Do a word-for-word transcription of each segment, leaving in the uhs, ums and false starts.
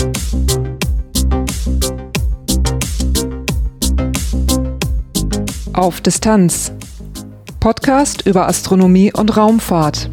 Auf Distanz. Podcast über Astronomie und Raumfahrt.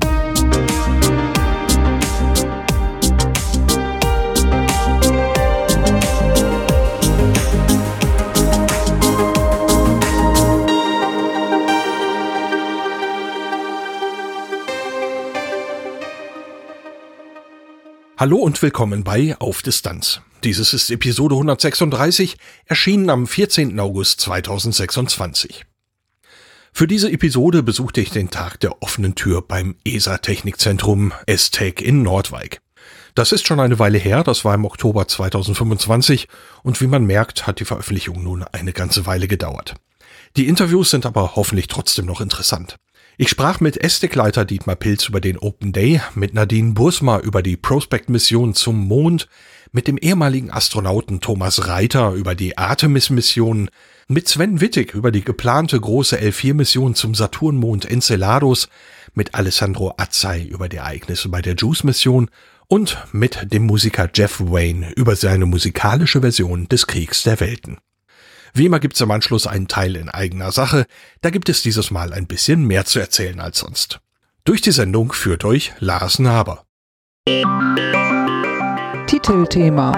Hallo und willkommen bei Auf Distanz. Dieses ist Episode hundertsechsunddreißig, erschienen am vierzehnten August zweitausendsechsundzwanzig. Für diese Episode besuchte ich den Tag der offenen Tür beim E S A-Technikzentrum ESTEC in Noordwijk. Das ist schon eine Weile her, das war im Oktober zweitausendfünfundzwanzig und wie man merkt, hat die Veröffentlichung nun eine ganze Weile gedauert. Die Interviews sind aber hoffentlich trotzdem noch interessant. Ich sprach mit ESTEC-Leiter Dietmar Pilz über den Open Day, mit Nadine Bursma über die Prospect-Mission zum Mond, mit dem ehemaligen Astronauten Thomas Reiter über die Artemis-Mission, mit Sven Wittig über die geplante große L vier Mission zum Saturnmond Enceladus, mit Alessandro Azzai über die Ereignisse bei der JUICE-Mission und mit dem Musiker Jeff Wayne über seine musikalische Version des Kriegs der Welten. Wie immer gibt's im Anschluss einen Teil in eigener Sache, da gibt es dieses Mal ein bisschen mehr zu erzählen als sonst. Durch die Sendung führt euch Lars Naber. Titelthema.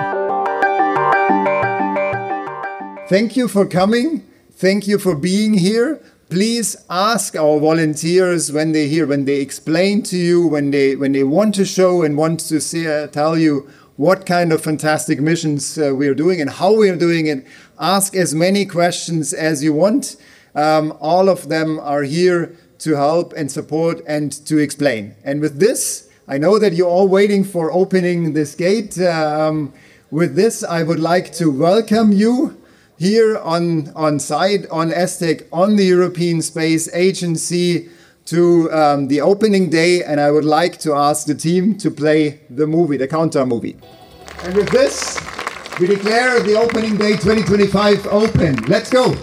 Thank you for coming. Thank you for being here. Please ask our volunteers when they're here, when they explain to you, when they when they want to show and want to see, uh, tell you what kind of fantastic missions uh, we are doing and how we are doing it. Ask as many questions as you want. Um, all of them are here to help and support and to explain. And with this, I know that you're all waiting for opening this gate. Um, with this, I would like to welcome you here on, on site, on ESTEC, on the European Space Agency, to um, the opening day. And I would like to ask the team to play the movie, the countdown movie. And with this, we declare the opening day twenty twenty-five open. Let's go!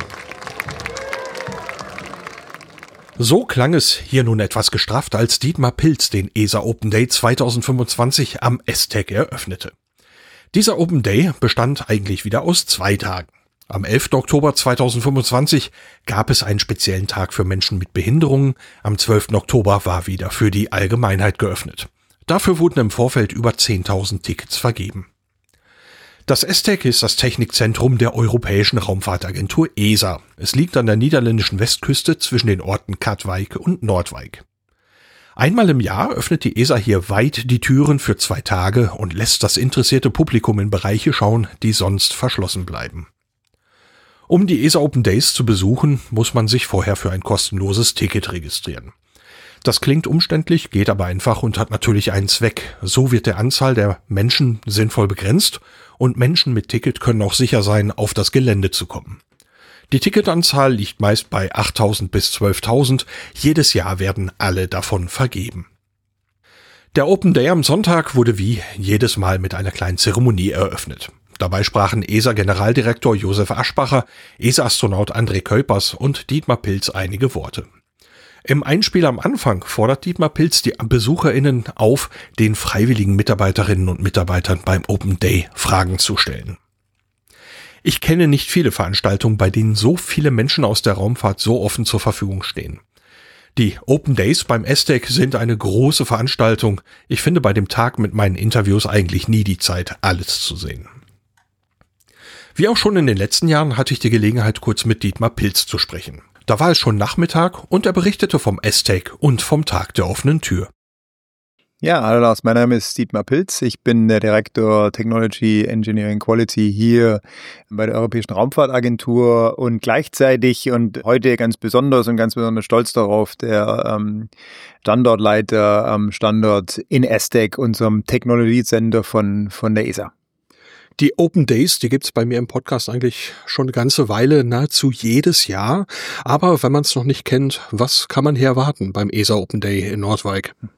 So klang es hier nun etwas gestrafft, als Dietmar Pilz den E S A Open Day zweitausendfünfundzwanzig am ESTEC eröffnete. Dieser Open Day bestand eigentlich wieder aus zwei Tagen. Am elften Oktober zweitausendfünfundzwanzig gab es einen speziellen Tag für Menschen mit Behinderungen. Am zwölften Oktober war wieder für die Allgemeinheit geöffnet. Dafür wurden im Vorfeld über zehntausend Tickets vergeben. Das ESTEC ist das Technikzentrum der Europäischen Raumfahrtagentur E S A. Es liegt an der niederländischen Westküste zwischen den Orten Katwijk und Noordwijk. Einmal im Jahr öffnet die E S A hier weit die Türen für zwei Tage und lässt das interessierte Publikum in Bereiche schauen, die sonst verschlossen bleiben. Um die E S A Open Days zu besuchen, muss man sich vorher für ein kostenloses Ticket registrieren. Das klingt umständlich, geht aber einfach und hat natürlich einen Zweck. So wird der Anzahl der Menschen sinnvoll begrenzt und Menschen mit Ticket können auch sicher sein, auf das Gelände zu kommen. Die Ticketanzahl liegt meist bei achttausend bis zwölftausend. Jedes Jahr werden alle davon vergeben. Der Open Day am Sonntag wurde wie jedes Mal mit einer kleinen Zeremonie eröffnet. Dabei sprachen E S A-Generaldirektor Josef Aschbacher, E S A-Astronaut André Kuipers und Dietmar Pilz einige Worte. Im Einspiel am Anfang fordert Dietmar Pilz die BesucherInnen auf, den freiwilligen Mitarbeiterinnen und Mitarbeitern beim Open Day Fragen zu stellen. Ich kenne nicht viele Veranstaltungen, bei denen so viele Menschen aus der Raumfahrt so offen zur Verfügung stehen. Die Open Days beim ESTEC sind eine große Veranstaltung. Ich finde bei dem Tag mit meinen Interviews eigentlich nie die Zeit, alles zu sehen. Wie auch schon in den letzten Jahren hatte ich die Gelegenheit, kurz mit Dietmar Pilz zu sprechen. Da war es schon Nachmittag und er berichtete vom ESTEC und vom Tag der offenen Tür. Ja, hallo Lars, mein Name ist Dietmar Pilz. Ich bin der Direktor Technology Engineering Quality hier bei der Europäischen Raumfahrtagentur und gleichzeitig und heute ganz besonders und ganz besonders stolz darauf, der ähm, Standortleiter am Standort in ESTEC, unserem Technology Center von, von der E S A. Die Open Days, die gibt's bei mir im Podcast eigentlich schon eine ganze Weile, nahezu jedes Jahr. Aber wenn man es noch nicht kennt, was kann man hier erwarten beim E S A Open Day in Noordwijk?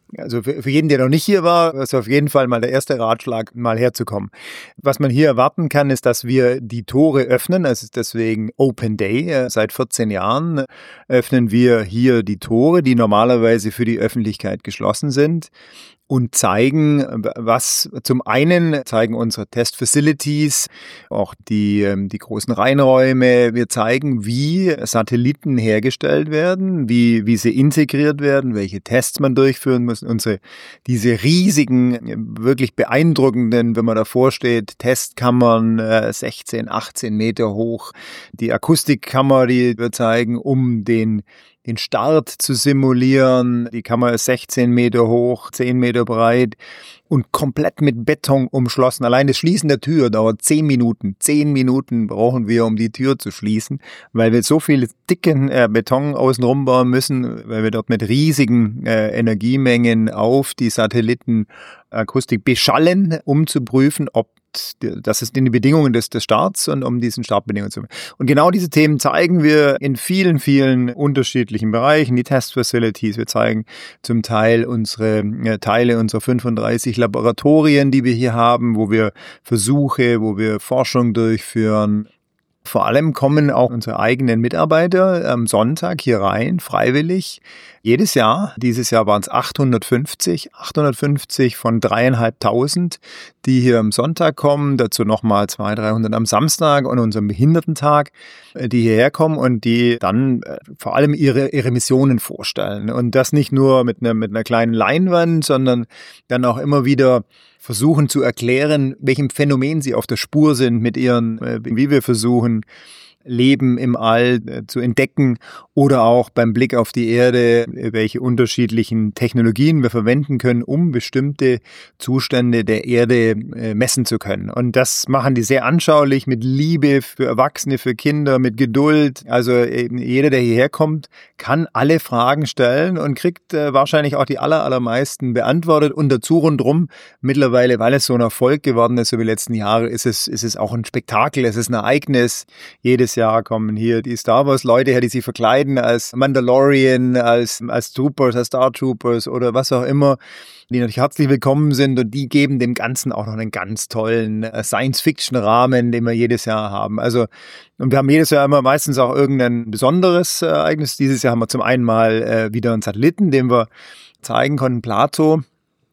Also für, für jeden, der noch nicht hier war, ist auf jeden Fall mal der erste Ratschlag, mal herzukommen. Was man hier erwarten kann, ist, dass wir die Tore öffnen. Es ist deswegen Open Day. Seit vierzehn Jahren öffnen wir hier die Tore, die normalerweise für die Öffentlichkeit geschlossen sind. Und zeigen, was zum einen zeigen unsere Testfacilities, auch die, die großen Reinräume. Wir zeigen, wie Satelliten hergestellt werden, wie, wie sie integriert werden, welche Tests man durchführen muss. Unsere, diese riesigen, wirklich beeindruckenden, wenn man davor steht, Testkammern, sechzehn, achtzehn Meter hoch. Die Akustikkammer, die wir zeigen, um den den Start zu simulieren. Die Kammer ist sechzehn Meter hoch, zehn Meter breit und komplett mit Beton umschlossen. Allein das Schließen der Tür dauert zehn Minuten. Zehn Minuten brauchen wir, um die Tür zu schließen, weil wir so viel dicken äh, Beton außenrum bauen müssen, weil wir dort mit riesigen äh, Energiemengen auf die Satellitenakustik beschallen, um zu prüfen, ob das ist in die Bedingungen des, des Starts und um diesen Startbedingungen zu. Und genau diese Themen zeigen wir in vielen, vielen unterschiedlichen Bereichen. Die Testfacilities, wir zeigen zum Teil unsere äh, Teile unserer fünfunddreißig Laboratorien, die wir hier haben, wo wir Versuche, wo wir Forschung durchführen. Vor allem kommen auch unsere eigenen Mitarbeiter am Sonntag hier rein, freiwillig. Jedes Jahr, dieses Jahr waren es achthundertfünfzig, achthundertfünfzig von dreieinhalbtausend, die hier am Sonntag kommen, dazu nochmal zweihundert, dreihundert am Samstag und unserem Behindertentag, die hierher kommen und die dann vor allem ihre, ihre Missionen vorstellen. Und das nicht nur mit einer, mit einer kleinen Leinwand, sondern dann auch immer wieder versuchen zu erklären, welchem Phänomen sie auf der Spur sind mit ihren, wie wir versuchen, Leben im All äh, zu entdecken oder auch beim Blick auf die Erde, welche unterschiedlichen Technologien wir verwenden können, um bestimmte Zustände der Erde äh, messen zu können. Und das machen die sehr anschaulich, mit Liebe für Erwachsene, für Kinder, mit Geduld. Also eben jeder, der hierher kommt, kann alle Fragen stellen und kriegt äh, wahrscheinlich auch die aller, allermeisten beantwortet. Und dazu rundherum mittlerweile, weil es so ein Erfolg geworden ist, so wie die letzten Jahre, ist es, ist es auch ein Spektakel, es ist ein Ereignis. Jedes Jahr kommen hier die Star Wars Leute her, die sich verkleiden als Mandalorian, als, als Troopers, als Star Troopers oder was auch immer, die natürlich herzlich willkommen sind und die geben dem Ganzen auch noch einen ganz tollen Science-Fiction-Rahmen, den wir jedes Jahr haben. Also, und wir haben jedes Jahr immer meistens auch irgendein besonderes Ereignis. Dieses Jahr haben wir zum einen mal äh, wieder einen Satelliten, den wir zeigen konnten, Plato,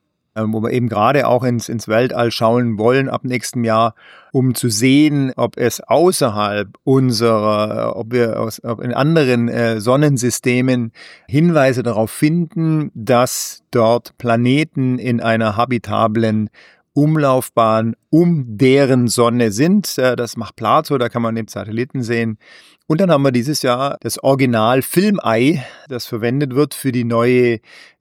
wo wir eben gerade auch ins, ins Weltall schauen wollen ab nächstem Jahr, um zu sehen, ob es außerhalb unserer, ob wir aus, ob in anderen äh, Sonnensystemen Hinweise darauf finden, dass dort Planeten in einer habitablen Umlaufbahn um deren Sonne sind. Das macht Plato, da kann man den Satelliten sehen. Und dann haben wir dieses Jahr das Original Filmei, das verwendet wird für die neue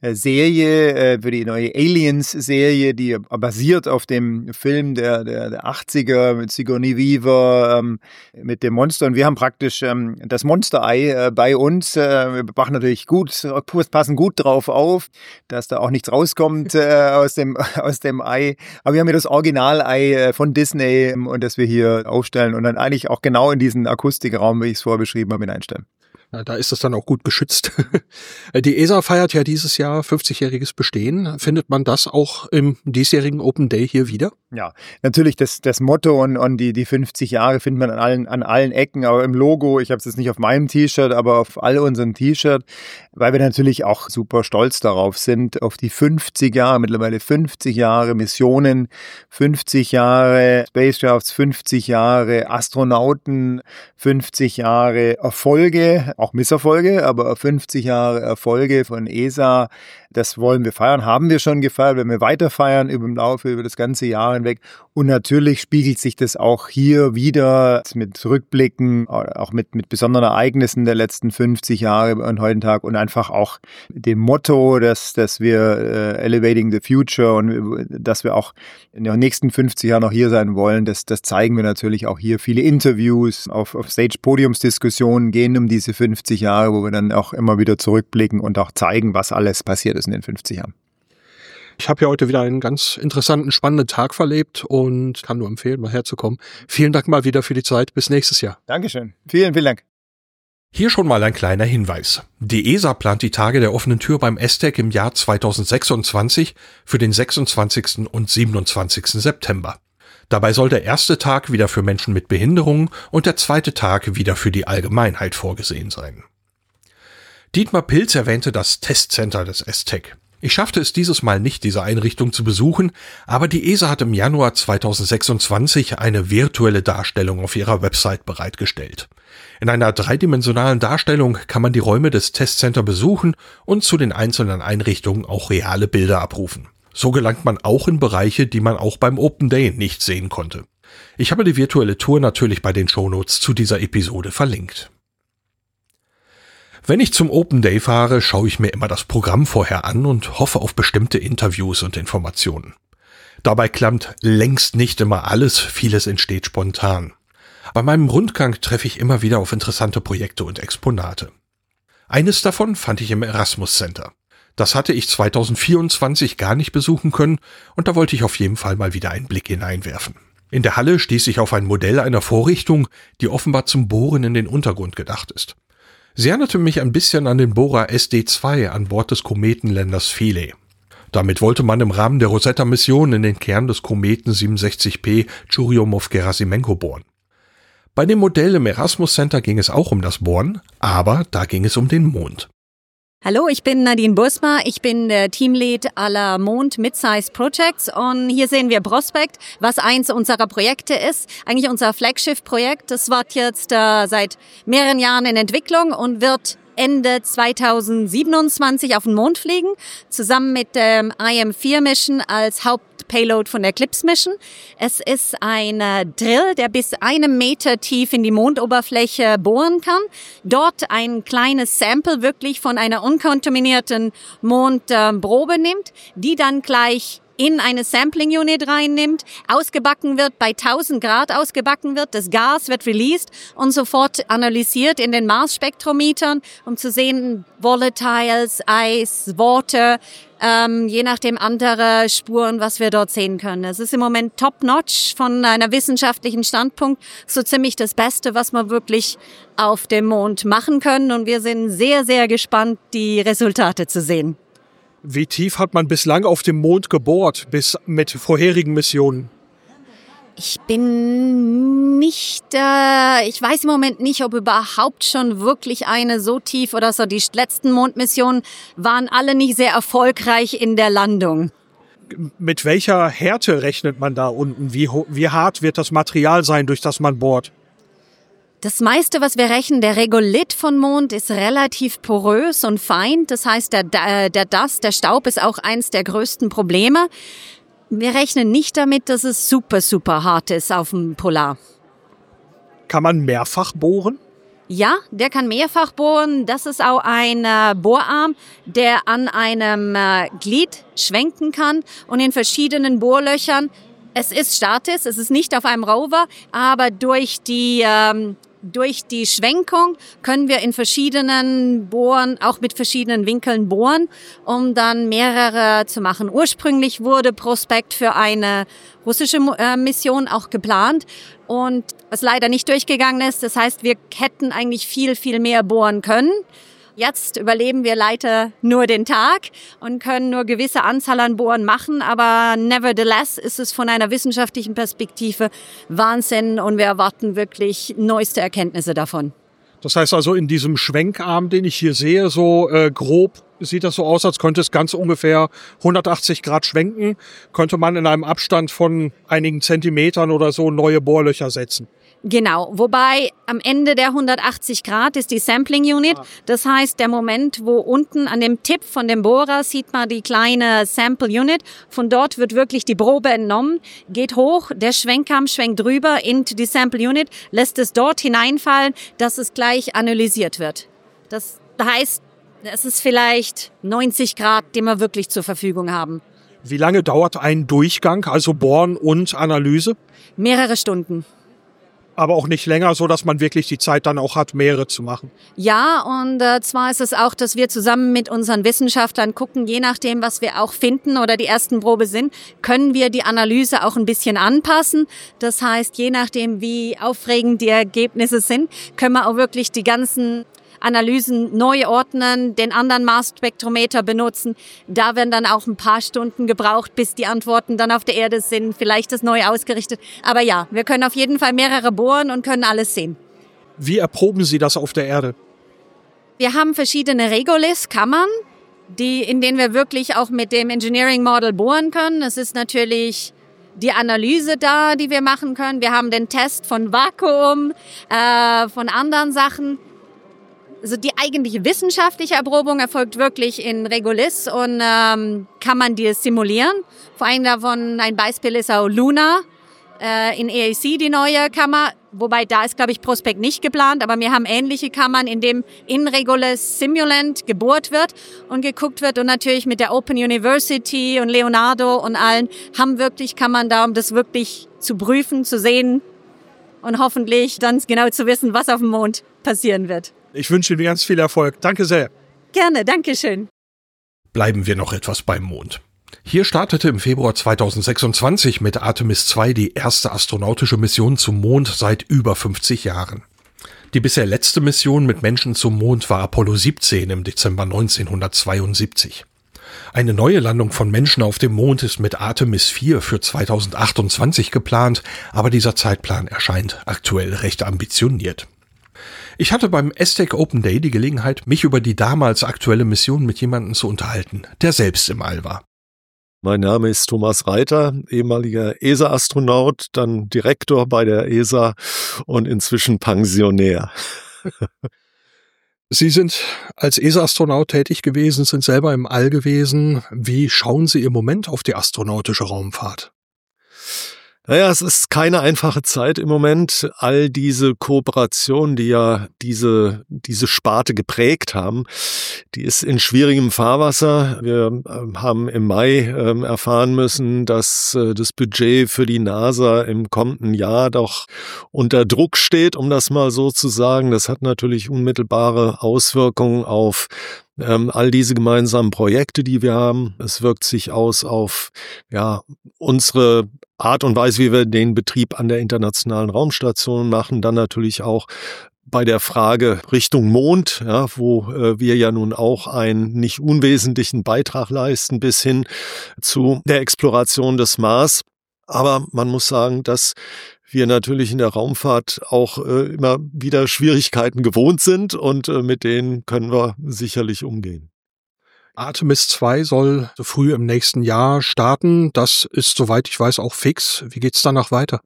Serie, für die neue Aliens-Serie, die basiert auf dem Film der, der, der achtziger mit Sigourney Weaver, ähm, mit dem Monster. Und wir haben praktisch ähm, das Monsterei äh, bei uns. Äh, wir machen natürlich gut, passen gut drauf auf, dass da auch nichts rauskommt äh, aus dem, aus dem Ei. Aber wir haben hier das Original-Ei äh, von Disney ähm, und das wir hier aufstellen und dann eigentlich auch genau in diesen Akustikraum, wie ich es vorher beschrieben habe, hineinstellen. Ja, da ist es dann auch gut geschützt. Die E S A feiert ja dieses Jahr fünfzigjähriges Bestehen. Findet man das auch im diesjährigen Open Day hier wieder? Ja, natürlich das, das Motto und, und die, die fünfzig Jahre findet man an allen, an allen Ecken, aber im Logo, ich habe es jetzt nicht auf meinem T-Shirt, aber auf all unseren T-Shirt, weil wir natürlich auch super stolz darauf sind, auf die fünfzig Jahre, mittlerweile fünfzig Jahre Missionen, fünfzig Jahre Spacecrafts, fünfzig Jahre Astronauten, fünfzig Jahre Erfolge, auch Misserfolge, aber fünfzig Jahre Erfolge von E S A, das wollen wir feiern, haben wir schon gefeiert, wenn wir weiter feiern über im Laufe, über das ganze Jahr hinweg. Und natürlich spiegelt sich das auch hier wieder mit Rückblicken, auch mit, mit besonderen Ereignissen der letzten fünfzig Jahre und heutigen Tag und einfach auch dem Motto, dass, dass wir äh, Elevating the Future und dass wir auch in den nächsten fünfzig Jahren noch hier sein wollen, das, das zeigen wir natürlich auch hier. Viele Interviews auf, auf Stage-Podiumsdiskussionen gehen um diese fünfzig Jahre, wo wir dann auch immer wieder zurückblicken und auch zeigen, was alles passiert ist in den fünfzig Jahren. Ich habe ja heute wieder einen ganz interessanten, spannenden Tag verlebt und kann nur empfehlen, mal herzukommen. Vielen Dank mal wieder für die Zeit. Bis nächstes Jahr. Dankeschön. Vielen, vielen Dank. Hier schon mal ein kleiner Hinweis. Die E S A plant die Tage der offenen Tür beim ESTEC im Jahr zweitausendsechsundzwanzig für den sechsundzwanzigsten und siebenundzwanzigsten September. Dabei soll der erste Tag wieder für Menschen mit Behinderungen und der zweite Tag wieder für die Allgemeinheit vorgesehen sein. Dietmar Pilz erwähnte das Testcenter des ESTEC. Ich schaffte es dieses Mal nicht, diese Einrichtung zu besuchen, aber die E S A hat im Januar zweitausendsechsundzwanzig eine virtuelle Darstellung auf ihrer Website bereitgestellt. In einer dreidimensionalen Darstellung kann man die Räume des Testcenter besuchen und zu den einzelnen Einrichtungen auch reale Bilder abrufen. So gelangt man auch in Bereiche, die man auch beim Open Day nicht sehen konnte. Ich habe die virtuelle Tour natürlich bei den Shownotes zu dieser Episode verlinkt. Wenn ich zum Open Day fahre, schaue ich mir immer das Programm vorher an und hoffe auf bestimmte Interviews und Informationen. Dabei klappt längst nicht immer alles, vieles entsteht spontan. Bei meinem Rundgang treffe ich immer wieder auf interessante Projekte und Exponate. Eines davon fand ich im Erasmus Center. Das hatte ich zweitausendvierundzwanzig gar nicht besuchen können und da wollte ich auf jeden Fall mal wieder einen Blick hineinwerfen. In der Halle stieß ich auf ein Modell einer Vorrichtung, die offenbar zum Bohren in den Untergrund gedacht ist. Sie erinnerte mich ein bisschen an den Bohrer S D zwei an Bord des Kometenlanders Philae. Damit wollte man im Rahmen der Rosetta-Mission in den Kern des Kometen siebenundsechzig P Churyumov-Gerasimenko bohren. Bei dem Modell im Erasmus Center ging es auch um das Bohren, aber da ging es um den Mond. Hallo, ich bin Nadine Bursma, ich bin der Teamlead aller Mond Mid-Size Projects und hier sehen wir Prospect, was eins unserer Projekte ist, eigentlich unser Flaggschiff-Projekt. Das wird jetzt äh, seit mehreren Jahren in Entwicklung und wird Ende zweitausendsiebenundzwanzig auf den Mond fliegen, zusammen mit dem I M vier Mission als Hauptpayload von der CLIPS Mission. Es ist ein Drill, der bis einem Meter tief in die Mondoberfläche bohren kann. Dort ein kleines Sample wirklich von einer unkontaminierten Mondprobe nimmt, die dann gleich in eine Sampling Unit reinnimmt, ausgebacken wird, bei tausend Grad ausgebacken wird, das Gas wird released und sofort analysiert in den Mars-Spektrometern, um zu sehen, Volatiles, Eis, Water, ähm, je nachdem andere Spuren, was wir dort sehen können. Es ist im Moment top-notch von einer wissenschaftlichen Standpunkt, so ziemlich das Beste, was wir wirklich auf dem Mond machen können und wir sind sehr, sehr gespannt, die Resultate zu sehen. Wie tief hat man bislang auf dem Mond gebohrt, bis mit vorherigen Missionen? Ich bin nicht, äh, ich weiß im Moment nicht, ob überhaupt schon wirklich eine so tief oder so. Die letzten Mondmissionen waren alle nicht sehr erfolgreich in der Landung. Mit welcher Härte rechnet man da unten? Wie, wie hart wird das Material sein, durch das man bohrt? Das meiste, was wir rechnen, der Regolith von Mond ist relativ porös und fein. Das heißt, der, der Dust, der Staub ist auch eins der größten Probleme. Wir rechnen nicht damit, dass es super, super hart ist auf dem Polar. Kann man mehrfach bohren? Ja, der kann mehrfach bohren. Das ist auch ein äh, Bohrarm, der an einem äh, Glied schwenken kann und in verschiedenen Bohrlöchern. Es ist statisch, es ist nicht auf einem Rover, aber durch die ähm, durch die Schwenkung können wir in verschiedenen Bohren, auch mit verschiedenen Winkeln bohren, um dann mehrere zu machen. Ursprünglich wurde Prospect für eine russische äh, Mission auch geplant und was leider nicht durchgegangen ist. Das heißt, wir hätten eigentlich viel, viel mehr bohren können. Jetzt überleben wir leider nur den Tag und können nur gewisse Anzahl an Bohren machen, aber nevertheless ist es von einer wissenschaftlichen Perspektive Wahnsinn und wir erwarten wirklich neueste Erkenntnisse davon. Das heißt also, in diesem Schwenkarm, den ich hier sehe, so äh, grob sieht das so aus, als könnte es ganz ungefähr hundertachtzig Grad schwenken, könnte man in einem Abstand von einigen Zentimetern oder so neue Bohrlöcher setzen. Genau, wobei am Ende der hundertachtzig Grad ist die Sampling Unit. Das heißt, der Moment, wo unten an dem Tipp von dem Bohrer sieht man die kleine Sample Unit. Von dort wird wirklich die Probe entnommen, geht hoch, der Schwenkarm schwenkt drüber in die Sample Unit, lässt es dort hineinfallen, dass es gleich analysiert wird. Das heißt, es ist vielleicht neunzig Grad, die wir wirklich zur Verfügung haben. Wie lange dauert ein Durchgang, also Bohren und Analyse? Mehrere Stunden. Aber auch nicht länger, so dass man wirklich die Zeit dann auch hat, mehrere zu machen. Ja, und äh, zwar ist es auch, dass wir zusammen mit unseren Wissenschaftlern gucken, je nachdem, was wir auch finden oder die ersten Probe sind, können wir die Analyse auch ein bisschen anpassen. Das heißt, je nachdem, wie aufregend die Ergebnisse sind, können wir auch wirklich die ganzen Analysen neu ordnen, den anderen Mars-Spektrometer benutzen. Da werden dann auch ein paar Stunden gebraucht, bis die Antworten dann auf der Erde sind, vielleicht das neu ausgerichtet. Aber ja, wir können auf jeden Fall mehrere bohren und können alles sehen. Wie erproben Sie das auf der Erde? Wir haben verschiedene Regolith-Kammern, die, in denen wir wirklich auch mit dem Engineering Model bohren können. Es ist natürlich die Analyse da, die wir machen können. Wir haben den Test von Vakuum, äh, von anderen Sachen. Also die eigentliche wissenschaftliche Erprobung erfolgt wirklich in Regolith und ähm, kann man die simulieren. Vor allem davon ein Beispiel ist auch Luna äh, in E A C, die neue Kammer. Wobei da ist, glaube ich, Prospect nicht geplant, aber wir haben ähnliche Kammern, in dem in Regolith Simulant gebohrt wird und geguckt wird. Und natürlich mit der Open University und Leonardo und allen haben wirklich Kammern da, um das wirklich zu prüfen, zu sehen und hoffentlich dann genau zu wissen, was auf dem Mond passieren wird. Ich wünsche Ihnen ganz viel Erfolg. Danke sehr. Gerne, danke schön. Bleiben wir noch etwas beim Mond. Hier startete im Februar zweitausendsechsundzwanzig mit Artemis zwei die erste astronautische Mission zum Mond seit über fünfzig Jahren. Die bisher letzte Mission mit Menschen zum Mond war Apollo siebzehn im Dezember neunzehnhundertzweiundsiebzig. Eine neue Landung von Menschen auf dem Mond ist mit Artemis vier für zweitausendachtundzwanzig geplant, aber dieser Zeitplan erscheint aktuell recht ambitioniert. Ich hatte beim ESTEC Open Day die Gelegenheit, mich über die damals aktuelle Mission mit jemandem zu unterhalten, der selbst im All war. Mein Name ist Thomas Reiter, ehemaliger E S A-Astronaut, dann Direktor bei der E S A und inzwischen Pensionär. Sie sind als E S A-Astronaut tätig gewesen, sind selber im All gewesen. Wie schauen Sie im Moment auf die astronautische Raumfahrt? Naja, es ist keine einfache Zeit im Moment. All diese Kooperationen, die ja diese, diese Sparte geprägt haben, die ist in schwierigem Fahrwasser. Wir äh, haben im Mai äh, erfahren müssen, dass äh, das Budget für die NASA im kommenden Jahr doch unter Druck steht, um das mal so zu sagen. Das hat natürlich unmittelbare Auswirkungen auf Ähm, all diese gemeinsamen Projekte, die wir haben. Es wirkt sich aus auf ja unsere Art und Weise, wie wir den Betrieb an der Internationalen Raumstation machen. Dann natürlich auch bei der Frage Richtung Mond, ja, wo äh, wir ja nun auch einen nicht unwesentlichen Beitrag leisten bis hin zu der Exploration des Mars. Aber man muss sagen, dass wir natürlich in der Raumfahrt auch äh, immer wieder Schwierigkeiten gewohnt sind und äh, mit denen können wir sicherlich umgehen. Artemis zwei soll so früh im nächsten Jahr starten. Das ist, soweit ich weiß, auch fix. Wie geht's danach weiter?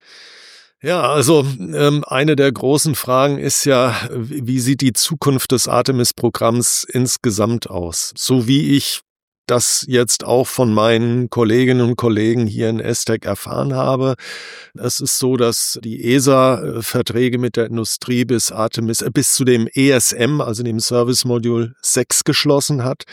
Ja, also ähm, eine der großen Fragen ist ja, wie sieht die Zukunft des Artemis-Programms insgesamt aus? So wie ich das jetzt auch von meinen Kolleginnen und Kollegen hier in ESTEC erfahren habe. Es ist so, dass die E S A Verträge mit der Industrie bis Artemis, äh, bis zu dem E S M, also dem Service Module sechs geschlossen hat.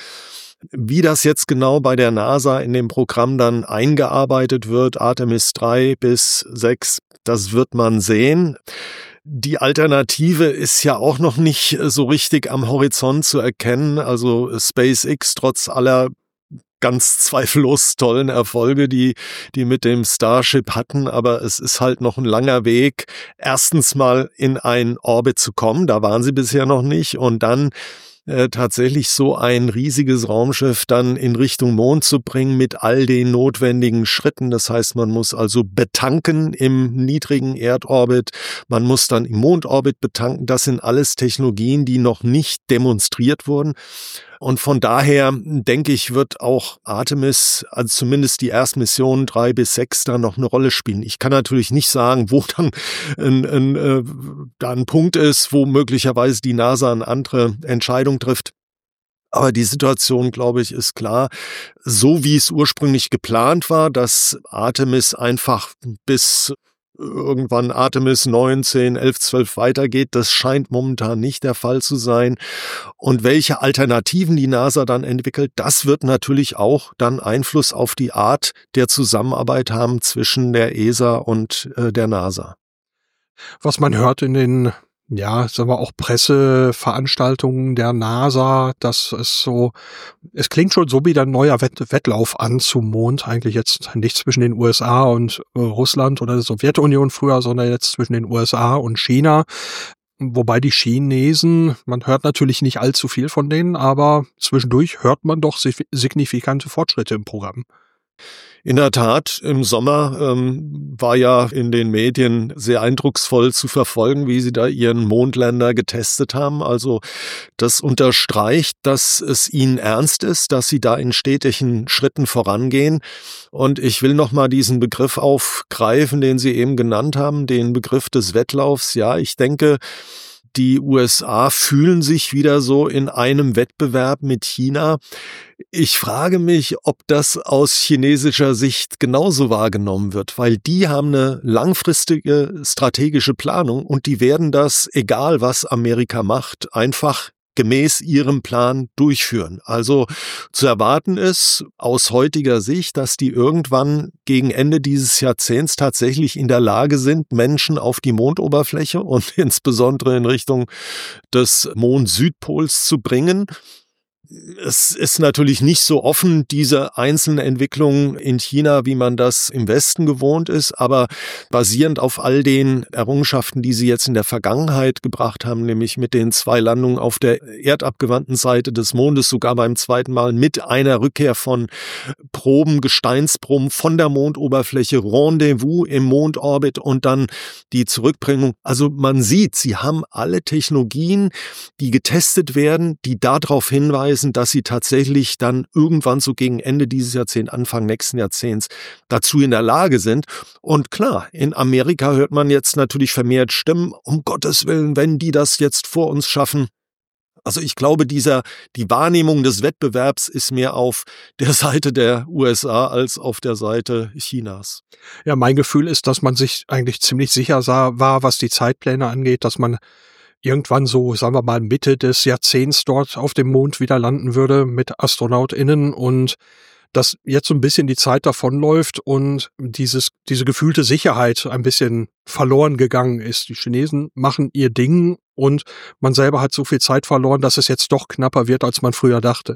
Wie das jetzt genau bei der NASA in dem Programm dann eingearbeitet wird, Artemis drei bis sechs, das wird man sehen. Die Alternative ist ja auch noch nicht so richtig am Horizont zu erkennen. Also SpaceX, trotz aller ganz zweifellos tollen Erfolge, die die mit dem Starship hatten, aber es ist halt noch ein langer Weg, erstens mal in einen Orbit zu kommen, da waren sie bisher noch nicht, und dann äh, tatsächlich so ein riesiges Raumschiff dann in Richtung Mond zu bringen mit all den notwendigen Schritten. Das heißt, man muss also betanken im niedrigen Erdorbit, man muss dann im Mondorbit betanken. Das sind alles Technologien, die noch nicht demonstriert wurden. Und von daher, denke ich, wird auch Artemis, also zumindest die Erstmission drei bis sechs, da noch eine Rolle spielen. Ich kann natürlich nicht sagen, wo dann ein, ein, äh, da ein Punkt ist, wo möglicherweise die NASA eine andere Entscheidung trifft. Aber die Situation, glaube ich, ist klar. So wie es ursprünglich geplant war, dass Artemis einfach bis irgendwann Artemis neun, zehn, elf, zwölf weitergeht, das scheint momentan nicht der Fall zu sein. Und welche Alternativen die NASA dann entwickelt, das wird natürlich auch dann Einfluss auf die Art der Zusammenarbeit haben zwischen der E S A und äh, der NASA. Was man hört in den, ja, sagen wir auch Presseveranstaltungen der NASA, das ist so, es klingt schon so wie ein neuer Wett- Wettlauf an zum Mond, eigentlich jetzt nicht zwischen den U S A und äh, Russland oder der Sowjetunion früher, sondern jetzt zwischen den U S A und China. Wobei die Chinesen, man hört natürlich nicht allzu viel von denen, aber zwischendurch hört man doch signifikante Fortschritte im Programm. In der Tat, im Sommer ähm, war ja in den Medien sehr eindrucksvoll zu verfolgen, wie sie da ihren Mondlander getestet haben. Also das unterstreicht, dass es ihnen ernst ist, dass sie da in stetigen Schritten vorangehen. Und ich will noch mal diesen Begriff aufgreifen, den Sie eben genannt haben, den Begriff des Wettlaufs. Ja, ich denke, die U S A fühlen sich wieder so in einem Wettbewerb mit China. Ich frage mich, ob das aus chinesischer Sicht genauso wahrgenommen wird, weil die haben eine langfristige strategische Planung und die werden das, egal was Amerika macht, einfach gemäß ihrem Plan durchführen. Also zu erwarten ist aus heutiger Sicht, dass die irgendwann gegen Ende dieses Jahrzehnts tatsächlich in der Lage sind, Menschen auf die Mondoberfläche und insbesondere in Richtung des Mond-Südpols zu bringen. Es ist natürlich nicht so offen, diese einzelnen Entwicklungen in China, wie man das im Westen gewohnt ist, aber basierend auf all den Errungenschaften, die sie jetzt in der Vergangenheit gebracht haben, nämlich mit den zwei Landungen auf der erdabgewandten Seite des Mondes, sogar beim zweiten Mal mit einer Rückkehr von Proben, Gesteinsproben von der Mondoberfläche, Rendezvous im Mondorbit und dann die Zurückbringung. Also man sieht, sie haben alle Technologien, die getestet werden, die darauf hinweisen, dass sie tatsächlich dann irgendwann so gegen Ende dieses Jahrzehnts, Anfang nächsten Jahrzehnts dazu in der Lage sind. Und klar, in Amerika hört man jetzt natürlich vermehrt Stimmen, um Gottes Willen, wenn die das jetzt vor uns schaffen. Also ich glaube, dieser, die Wahrnehmung des Wettbewerbs ist mehr auf der Seite der U S A als auf der Seite Chinas. Ja, mein Gefühl ist, dass man sich eigentlich ziemlich sicher sah, war, was die Zeitpläne angeht, dass man irgendwann so, sagen wir mal, Mitte des Jahrzehnts dort auf dem Mond wieder landen würde mit AstronautInnen und dass jetzt so ein bisschen die Zeit davonläuft und dieses, diese gefühlte Sicherheit ein bisschen verloren gegangen ist. Die Chinesen machen ihr Ding und man selber hat so viel Zeit verloren, dass es jetzt doch knapper wird, als man früher dachte.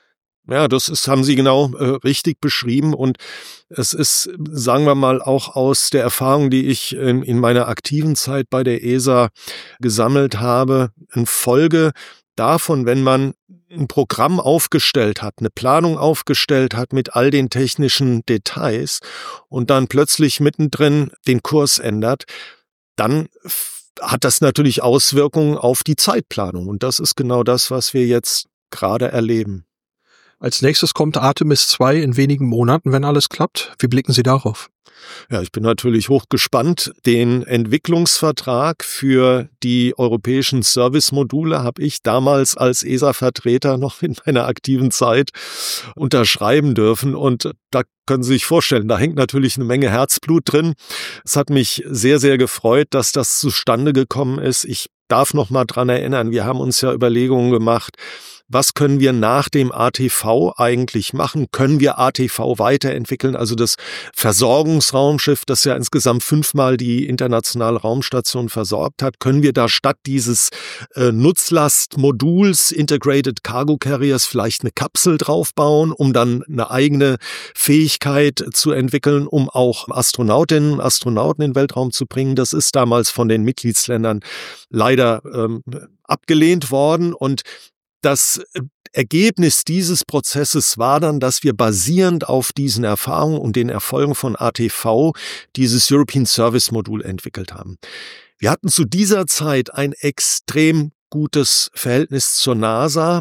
Ja, das ist, haben Sie genau äh, richtig beschrieben und es ist, sagen wir mal, auch aus der Erfahrung, die ich in, in meiner aktiven Zeit bei der E S A gesammelt habe, eine Folge davon, wenn man ein Programm aufgestellt hat, eine Planung aufgestellt hat mit all den technischen Details und dann plötzlich mittendrin den Kurs ändert, dann hat das natürlich Auswirkungen auf die Zeitplanung und das ist genau das, was wir jetzt gerade erleben. Als nächstes kommt Artemis zwei in wenigen Monaten, wenn alles klappt. Wie blicken Sie darauf? Ja, ich bin natürlich hochgespannt. Den Entwicklungsvertrag für die europäischen Service-Module habe ich damals als E S A-Vertreter noch in meiner aktiven Zeit unterschreiben dürfen. Und da können Sie sich vorstellen, da hängt natürlich eine Menge Herzblut drin. Es hat mich sehr, sehr gefreut, dass das zustande gekommen ist. Ich darf noch mal dran erinnern, wir haben uns ja Überlegungen gemacht, was können wir nach dem A T V eigentlich machen? Können wir A T V weiterentwickeln? Also das Versorgungsraumschiff, das ja insgesamt fünfmal die internationale Raumstation versorgt hat, können wir da statt dieses äh, Nutzlastmoduls Integrated Cargo Carriers vielleicht eine Kapsel draufbauen, um dann eine eigene Fähigkeit zu entwickeln, um auch Astronautinnen und Astronauten in den Weltraum zu bringen? Das ist damals von den Mitgliedsländern leider ähm, abgelehnt worden und das Ergebnis dieses Prozesses war dann, dass wir basierend auf diesen Erfahrungen und den Erfolgen von A T V dieses European Service Modul entwickelt haben. Wir hatten zu dieser Zeit ein extrem gutes Verhältnis zur NASA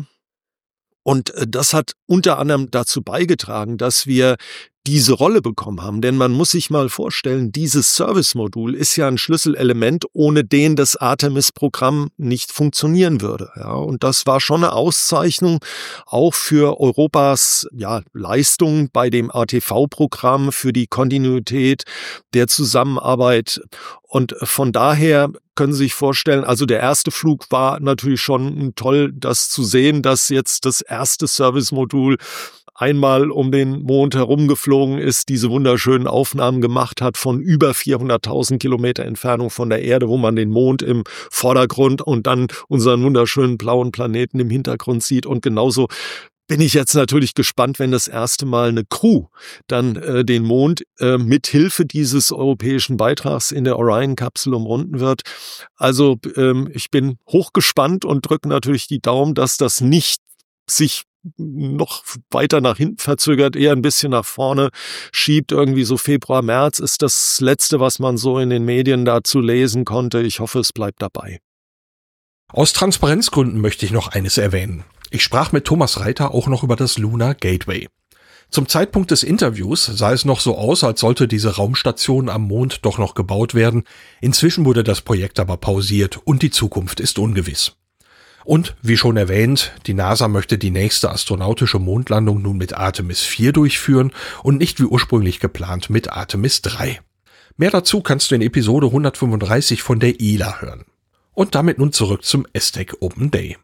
und das hat unter anderem dazu beigetragen, dass wir diese Rolle bekommen haben. Denn man muss sich mal vorstellen, dieses Service-Modul ist ja ein Schlüsselelement, ohne den das Artemis-Programm nicht funktionieren würde. Ja, und das war schon eine Auszeichnung auch für Europas ja, Leistung bei dem A T V-Programm, für die Kontinuität der Zusammenarbeit. Und von daher können Sie sich vorstellen, also der erste Flug war natürlich schon toll, das zu sehen, dass jetzt das erste Service-Modul einmal um den Mond herumgeflogen ist, diese wunderschönen Aufnahmen gemacht hat von über vierhunderttausend Kilometer Entfernung von der Erde, wo man den Mond im Vordergrund und dann unseren wunderschönen blauen Planeten im Hintergrund sieht. Und genauso bin ich jetzt natürlich gespannt, wenn das erste Mal eine Crew dann äh, den Mond äh, mit Hilfe dieses europäischen Beitrags in der Orion-Kapsel umrunden wird. Also ähm, ich bin hochgespannt und drücke natürlich die Daumen, dass das nicht sich noch weiter nach hinten verzögert, eher ein bisschen nach vorne schiebt. Irgendwie so Februar, März ist das Letzte, was man so in den Medien dazu lesen konnte. Ich hoffe, es bleibt dabei. Aus Transparenzgründen möchte ich noch eines erwähnen. Ich sprach mit Thomas Reiter auch noch über das Lunar Gateway. Zum Zeitpunkt des Interviews sah es noch so aus, als sollte diese Raumstation am Mond doch noch gebaut werden. Inzwischen wurde das Projekt aber pausiert und die Zukunft ist ungewiss. Und, wie schon erwähnt, die NASA möchte die nächste astronautische Mondlandung nun mit Artemis vier durchführen und nicht wie ursprünglich geplant mit Artemis drei. Mehr dazu kannst du in Episode hundertfünfunddreißig von der E L A hören. Und damit nun zurück zum ESTEC Open Day.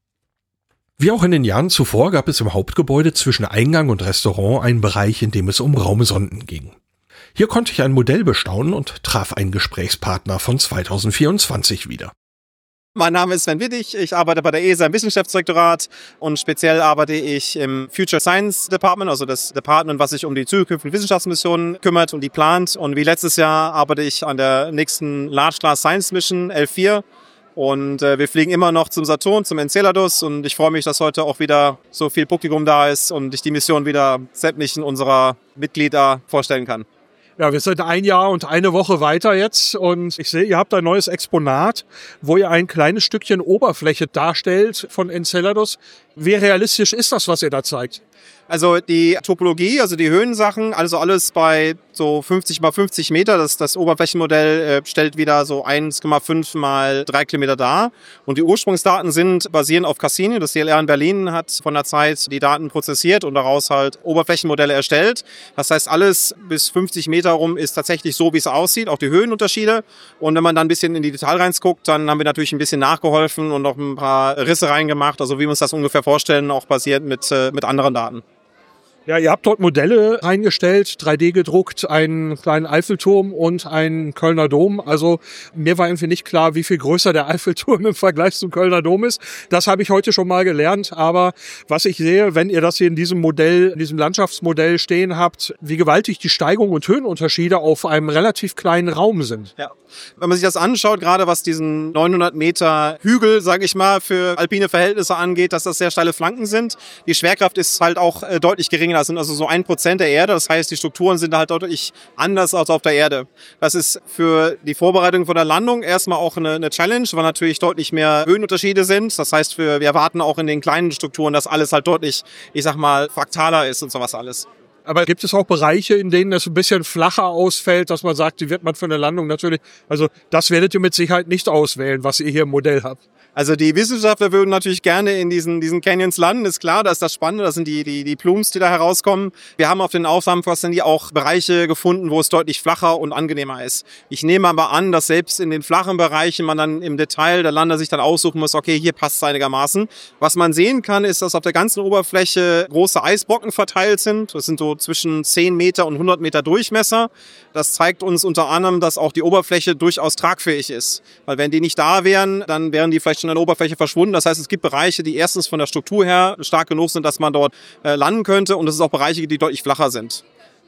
Wie auch in den Jahren zuvor gab es im Hauptgebäude zwischen Eingang und Restaurant einen Bereich, in dem es um Raumsonden ging. Hier konnte ich ein Modell bestaunen und traf einen Gesprächspartner von zweitausendvierundzwanzig wieder. Mein Name ist Sven Wittig, ich arbeite bei der E S A im Wissenschaftsdirektorat und speziell arbeite ich im Future Science Department, also das Department, was sich um die zukünftigen Wissenschaftsmissionen kümmert und die plant. Und wie letztes Jahr arbeite ich an der nächsten Large Class Science Mission L vier. Und äh, wir fliegen immer noch zum Saturn, zum Enceladus und ich freue mich, dass heute auch wieder so viel Publikum da ist und ich die Mission wieder sämtlichen unserer Mitglieder vorstellen kann. Ja, wir sind ein Jahr und eine Woche weiter jetzt und ich sehe, ihr habt ein neues Exponat, wo ihr ein kleines Stückchen Oberfläche darstellt von Enceladus. Wie realistisch ist das, was ihr da zeigt? Also die Topologie, also die Höhensachen, also alles bei so fünfzig mal fünfzig Meter. Das, das Oberflächenmodell äh, stellt wieder so eins Komma fünf mal drei Kilometer dar. Und die Ursprungsdaten sind basierend auf Cassini. Das D L R in Berlin hat von der Zeit die Daten prozessiert und daraus halt Oberflächenmodelle erstellt. Das heißt, alles bis fünfzig Meter rum ist tatsächlich so, wie es aussieht, auch die Höhenunterschiede. Und wenn man dann ein bisschen in die Detail reinguckt, dann haben wir natürlich ein bisschen nachgeholfen und noch ein paar Risse reingemacht. Also wie wir uns das ungefähr vorstellen, auch basiert mit, äh, mit anderen Daten. Ja, ihr habt dort Modelle reingestellt, drei D gedruckt, einen kleinen Eiffelturm und einen Kölner Dom. Also mir war irgendwie nicht klar, wie viel größer der Eiffelturm im Vergleich zum Kölner Dom ist. Das habe ich heute schon mal gelernt. Aber was ich sehe, wenn ihr das hier in diesem Modell, in diesem Landschaftsmodell stehen habt, wie gewaltig die Steigung und Höhenunterschiede auf einem relativ kleinen Raum sind. Ja. Wenn man sich das anschaut, gerade was diesen neunhundert Meter Hügel, sage ich mal, für alpine Verhältnisse angeht, dass das sehr steile Flanken sind. Die Schwerkraft ist halt auch äh, deutlich geringer. Das sind also so ein Prozent der Erde. Das heißt, die Strukturen sind halt deutlich anders als auf der Erde. Das ist für die Vorbereitung von der Landung erstmal auch eine, eine Challenge, weil natürlich deutlich mehr Höhenunterschiede sind. Das heißt, für, wir erwarten auch in den kleinen Strukturen, dass alles halt deutlich, ich sag mal, fraktaler ist und sowas alles. Aber gibt es auch Bereiche, in denen es ein bisschen flacher ausfällt, dass man sagt, die wird man für eine Landung natürlich, also das werdet ihr mit Sicherheit nicht auswählen, was ihr hier im Modell habt. Also die Wissenschaftler würden natürlich gerne in diesen, diesen Canyons landen, ist klar, das ist das Spannende, das sind die, die, die Plumes, die da herauskommen. Wir haben auf den Aufnahmeposten auch Bereiche gefunden, wo es deutlich flacher und angenehmer ist. Ich nehme aber an, dass selbst in den flachen Bereichen man dann im Detail der Lander sich dann aussuchen muss, okay, hier passt es einigermaßen. Was man sehen kann, ist, dass auf der ganzen Oberfläche große Eisbrocken verteilt sind. Das sind so zwischen zehn Meter und hundert Meter Durchmesser. Das zeigt uns unter anderem, dass auch die Oberfläche durchaus tragfähig ist. Weil wenn die nicht da wären, dann wären die vielleicht schon an der Oberfläche verschwunden. Das heißt, es gibt Bereiche, die erstens von der Struktur her stark genug sind, dass man dort äh, landen könnte. Und es ist auch Bereiche, die deutlich flacher sind.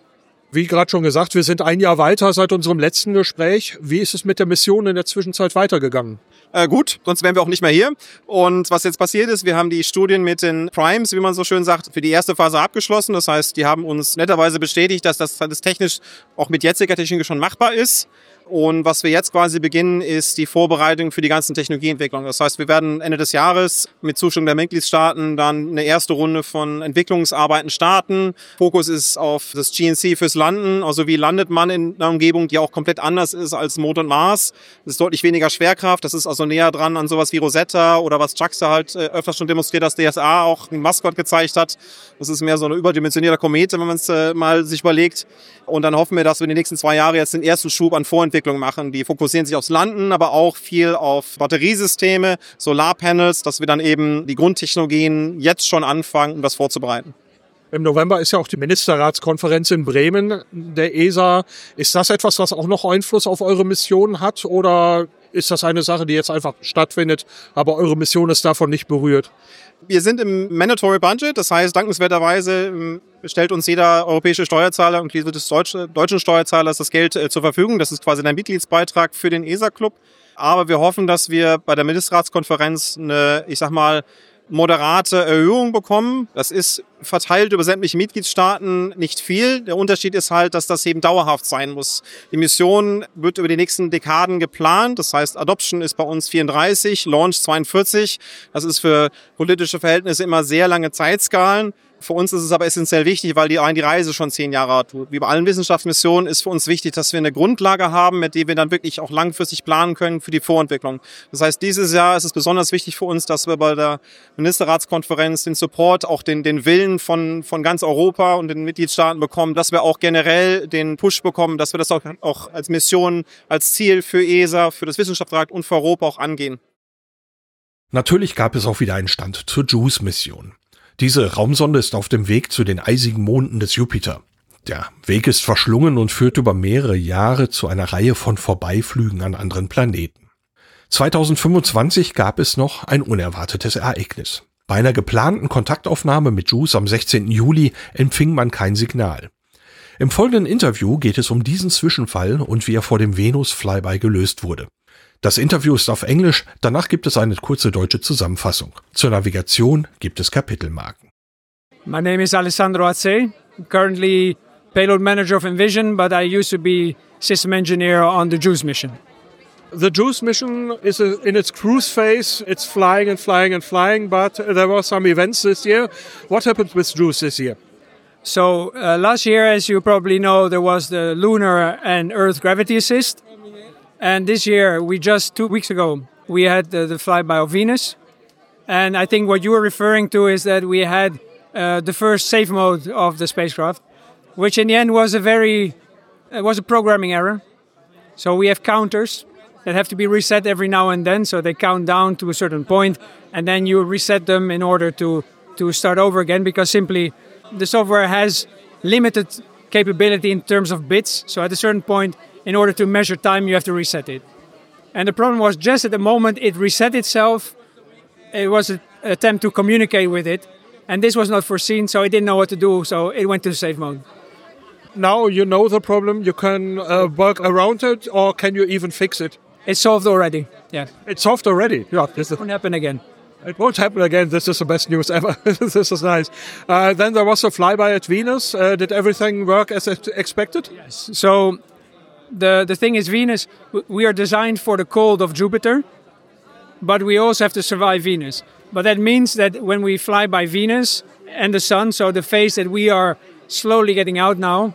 Wie gerade schon gesagt, wir sind ein Jahr weiter seit unserem letzten Gespräch. Wie ist es mit der Mission in der Zwischenzeit weitergegangen? Äh, gut, sonst wären wir auch nicht mehr hier. Und was jetzt passiert ist, wir haben die Studien mit den Primes, wie man so schön sagt, für die erste Phase abgeschlossen. Das heißt, die haben uns netterweise bestätigt, dass das, das technisch auch mit jetziger Technik schon machbar ist. Und was wir jetzt quasi beginnen, ist die Vorbereitung für die ganzen Technologieentwicklungen. Das heißt, wir werden Ende des Jahres mit Zustimmung der Mitgliedstaaten dann eine erste Runde von Entwicklungsarbeiten starten. Fokus ist auf das G N C fürs Landen. Also wie landet man in einer Umgebung, die auch komplett anders ist als Mond und Mars. Das ist deutlich weniger Schwerkraft. Das ist also näher dran an sowas wie Rosetta oder was JAXA halt äh, öfters schon demonstriert, dass D S A auch ein Mascot gezeigt hat. Das ist mehr so eine überdimensionierte Komete, wenn man es äh, mal sich überlegt. Und dann hoffen wir, dass wir in den nächsten zwei Jahren jetzt den ersten Schub an Vorentwicklung machen. Die fokussieren sich aufs Landen, aber auch viel auf Batteriesysteme, Solarpanels, dass wir dann eben die Grundtechnologien jetzt schon anfangen, um das vorzubereiten. Im November ist ja auch die Ministerratskonferenz in Bremen der E S A. Ist das etwas, was auch noch Einfluss auf eure Mission hat oder ist das eine Sache, die jetzt einfach stattfindet, aber eure Mission ist davon nicht berührt? Wir sind im Mandatory Budget, das heißt, dankenswerterweise stellt uns jeder europäische Steuerzahler, inklusive des deutschen Steuerzahlers, das Geld zur Verfügung. Das ist quasi ein Mitgliedsbeitrag für den E S A Club. Aber wir hoffen, dass wir bei der Ministerratskonferenz eine, ich sag mal, moderate Erhöhung bekommen. Das ist verteilt über sämtliche Mitgliedstaaten nicht viel. Der Unterschied ist halt, dass das eben dauerhaft sein muss. Die Mission wird über die nächsten Dekaden geplant. Das heißt, Adoption ist bei uns vierunddreißig, Launch zweiundvierzig. Das ist für politische Verhältnisse immer sehr lange Zeitskalen. Für uns ist es aber essentiell wichtig, weil die, die Reise schon zehn Jahre tut. Wie bei allen Wissenschaftsmissionen ist für uns wichtig, dass wir eine Grundlage haben, mit der wir dann wirklich auch langfristig planen können für die Vorentwicklung. Das heißt, dieses Jahr ist es besonders wichtig für uns, dass wir bei der Ministerratskonferenz den Support, auch den, den Willen von, von ganz Europa und den Mitgliedstaaten bekommen, dass wir auch generell den Push bekommen, dass wir das auch, auch als Mission, als Ziel für E S A, für das Wissenschaftsrat und für Europa auch angehen. Natürlich gab es auch wieder einen Stand zur JUICE-Mission. Diese Raumsonde ist auf dem Weg zu den eisigen Monden des Jupiter. Der Weg ist verschlungen und führt über mehrere Jahre zu einer Reihe von Vorbeiflügen an anderen Planeten. zweitausendfünfundzwanzig gab es noch ein unerwartetes Ereignis. Bei einer geplanten Kontaktaufnahme mit JUICE am sechzehnten Juli empfing man kein Signal. Im folgenden Interview geht es um diesen Zwischenfall und wie er vor dem Venus-Flyby gelöst wurde. Das Interview ist auf Englisch, danach gibt es eine kurze deutsche Zusammenfassung. Zur Navigation gibt es Kapitelmarken. My name is Alessandro Azzei, currently payload manager of Envision, but I used to be system engineer on the JUICE mission. The JUICE mission is a, in its cruise phase. It's flying and flying and flying, but there were some events this year. What happened with JUICE this year? So uh, last year, as you probably know, there was the lunar and Earth gravity assist. And this year, we just two weeks ago, we had the, the flyby of Venus. And I think what you were referring to is that we had uh, the first safe mode of the spacecraft, which in the end was a very, it was a programming error. So we have counters that have to be reset every now and then. So they count down to a certain point, and then you reset them in order to, to start over again, because simply the software has limited capability in terms of bits. So at a certain point, in order to measure time, you have to reset it. And the problem was just at the moment it reset itself, it was an attempt to communicate with it. And this was not foreseen, so it didn't know what to do, so it went to safe mode. Now you know the problem, you can uh, work around it, or can you even fix it? It's solved already, yeah. It's solved already? Yeah. This won't happen again. It won't happen again. This is the best news ever. This is nice. Uh, then there was a flyby at Venus. Uh, did everything work as expected? Yes. So the the thing is, Venus, we are designed for the cold of Jupiter, but we also have to survive Venus. But that means that when we fly by Venus and the Sun, so the phase that we are slowly getting out now,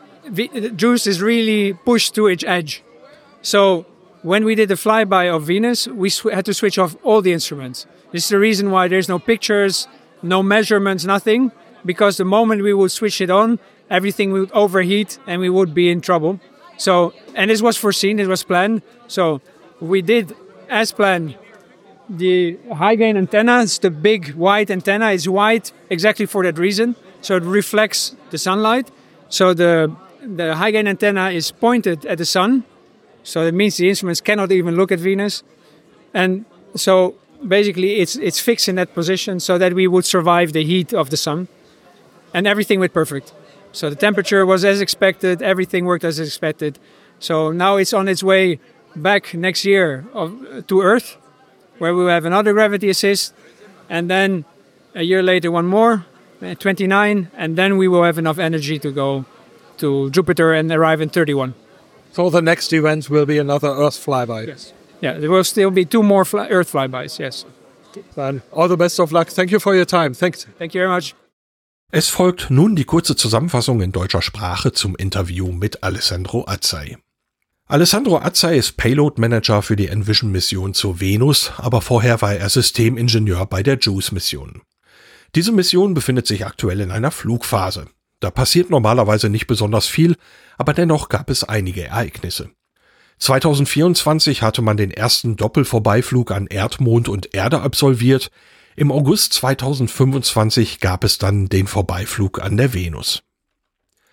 JUICE is really pushed to its edge. So when we did the flyby of Venus, we sw- had to switch off all the instruments. This is the reason why there's no pictures, no measurements, nothing. Because the moment we would switch it on, everything would overheat and we would be in trouble. So, and this was foreseen, it was planned. So we did, as planned, the high gain antenna. It's the big white antenna. It's white exactly for that reason. So it reflects the sunlight. So the the high gain antenna is pointed at the sun. So that means the instruments cannot even look at Venus. And so basically it's it's fixed in that position so that we would survive the heat of the sun. And everything went perfect. So the temperature was as expected. Everything worked as expected. So now it's on its way back next year of, to Earth, where we will have another gravity assist. And then a year later, one more, twenty-nine. And then we will have enough energy to go to Jupiter and arrive in thirty-one. So the next event will be another Earth flyby. Yes. Yeah, there will still be two more fly- Earth flybys, yes. Then all the best of luck. Thank you for your time. Thanks. Thank you very much. Es folgt nun die kurze Zusammenfassung in deutscher Sprache zum Interview mit Alessandro Azzei. Alessandro Azzei ist Payload Manager für die Envision-Mission zur Venus, aber vorher war er Systemingenieur bei der JUICE-Mission. Diese Mission befindet sich aktuell in einer Flugphase. Da passiert normalerweise nicht besonders viel, aber dennoch gab es einige Ereignisse. zweitausendvierundzwanzig hatte man den ersten Doppelvorbeiflug an Erdmond und Erde absolviert. Im August zweitausendfünfundzwanzig gab es dann den Vorbeiflug an der Venus.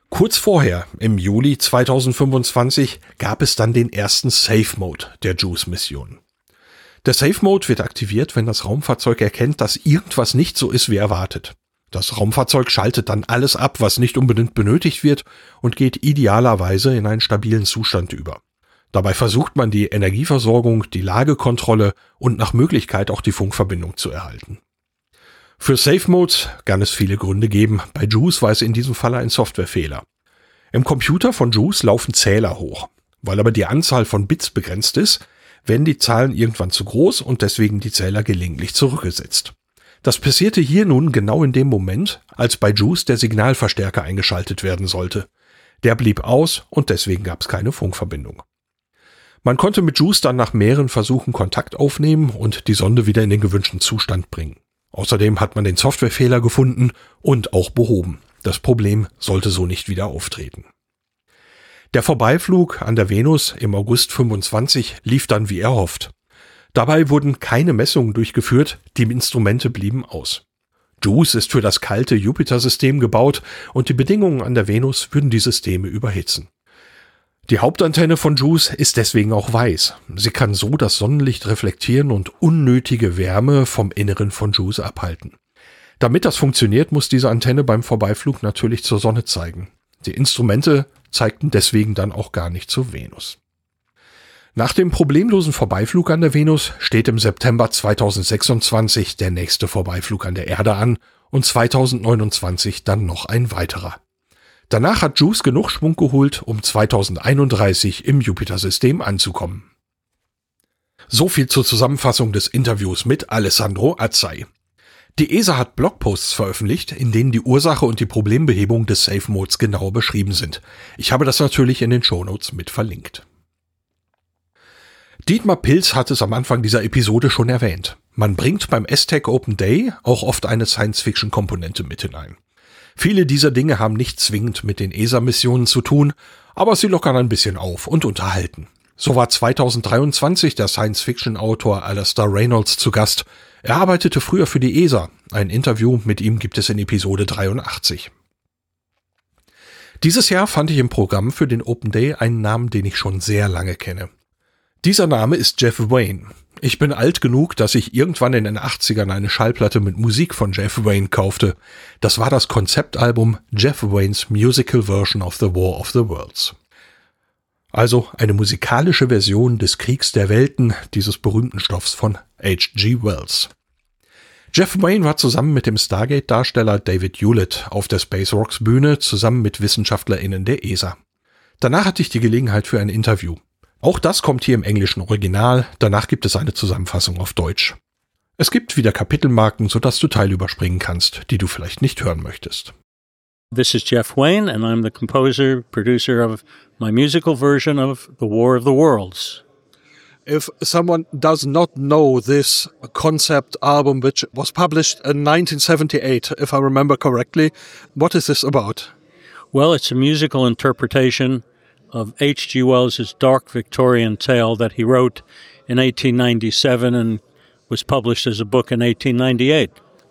Kurz vorher, im Juli zweitausendfünfundzwanzig, gab es dann den ersten Safe Mode der JUICE-Mission. Der Safe Mode wird aktiviert, wenn das Raumfahrzeug erkennt, dass irgendwas nicht so ist, wie erwartet. Das Raumfahrzeug schaltet dann alles ab, was nicht unbedingt benötigt wird, und geht idealerweise in einen stabilen Zustand über. Dabei versucht man die Energieversorgung, die Lagekontrolle und nach Möglichkeit auch die Funkverbindung zu erhalten. Für Safe Modes kann es viele Gründe geben. Bei JUICE war es in diesem Falle ein Softwarefehler. Im Computer von JUICE laufen Zähler hoch. Weil aber die Anzahl von Bits begrenzt ist, werden die Zahlen irgendwann zu groß und deswegen die Zähler gelegentlich zurückgesetzt. Das passierte hier nun genau in dem Moment, als bei JUICE der Signalverstärker eingeschaltet werden sollte. Der blieb aus und deswegen gab es keine Funkverbindung. Man konnte mit JUICE dann nach mehreren Versuchen Kontakt aufnehmen und die Sonde wieder in den gewünschten Zustand bringen. Außerdem hat man den Softwarefehler gefunden und auch behoben. Das Problem sollte so nicht wieder auftreten. Der Vorbeiflug an der Venus im August fünfundzwanzig lief dann wie erhofft. Dabei wurden keine Messungen durchgeführt, die Instrumente blieben aus. JUICE ist für das kalte Jupiter-System gebaut und die Bedingungen an der Venus würden die Systeme überhitzen. Die Hauptantenne von JUICE ist deswegen auch weiß. Sie kann so das Sonnenlicht reflektieren und unnötige Wärme vom Inneren von JUICE abhalten. Damit das funktioniert, muss diese Antenne beim Vorbeiflug natürlich zur Sonne zeigen. Die Instrumente zeigten deswegen dann auch gar nicht zur Venus. Nach dem problemlosen Vorbeiflug an der Venus steht im September zweitausendsechsundzwanzig der nächste Vorbeiflug an der Erde an und zweitausendneunundzwanzig dann noch ein weiterer. Danach hat JUICE genug Schwung geholt, um zweitausendeinunddreißig im Jupiter-System anzukommen. So viel zur Zusammenfassung des Interviews mit Alessandro Azzai. Die E S A hat Blogposts veröffentlicht, in denen die Ursache und die Problembehebung des Safe Modes genau beschrieben sind. Ich habe das natürlich in den Shownotes mit verlinkt. Dietmar Pilz hat es am Anfang dieser Episode schon erwähnt. Man bringt beim S T E C Open Day auch oft eine Science-Fiction-Komponente mit hinein. Viele dieser Dinge haben nicht zwingend mit den E S A-Missionen zu tun, aber sie lockern ein bisschen auf und unterhalten. So war zweitausenddreiundzwanzig der Science-Fiction-Autor Alastair Reynolds zu Gast. Er arbeitete früher für die E S A. Ein Interview mit ihm gibt es in Episode dreiundachtzig. Dieses Jahr fand ich im Programm für den Open Day einen Namen, den ich schon sehr lange kenne. Dieser Name ist Jeff Wayne. Ich bin alt genug, dass ich irgendwann in den achtzigern eine Schallplatte mit Musik von Jeff Wayne kaufte. Das war das Konzeptalbum Jeff Wayne's Musical Version of the War of the Worlds. Also eine musikalische Version des Kriegs der Welten, dieses berühmten Stoffs von H G Wells. Jeff Wayne war zusammen mit dem Stargate-Darsteller David Hewlett auf der Space Rocks Bühne zusammen mit WissenschaftlerInnen der E S A. Danach hatte ich die Gelegenheit für ein Interview. Auch das kommt hier im englischen Original, danach gibt es eine Zusammenfassung auf Deutsch. Es gibt wieder Kapitelmarken, sodass du Teile überspringen kannst, die du vielleicht nicht hören möchtest. This is Jeff Wayne and I'm the composer, producer of my musical version of The War of the Worlds. If someone does not know this concept album, which was published in nineteen seventy-eight, if I remember correctly, what is this about? Well, it's a musical interpretation of H G Wells' dark Victorian tale that he wrote in eighteen ninety-seven and was published as a book in eighteen ninety-eight.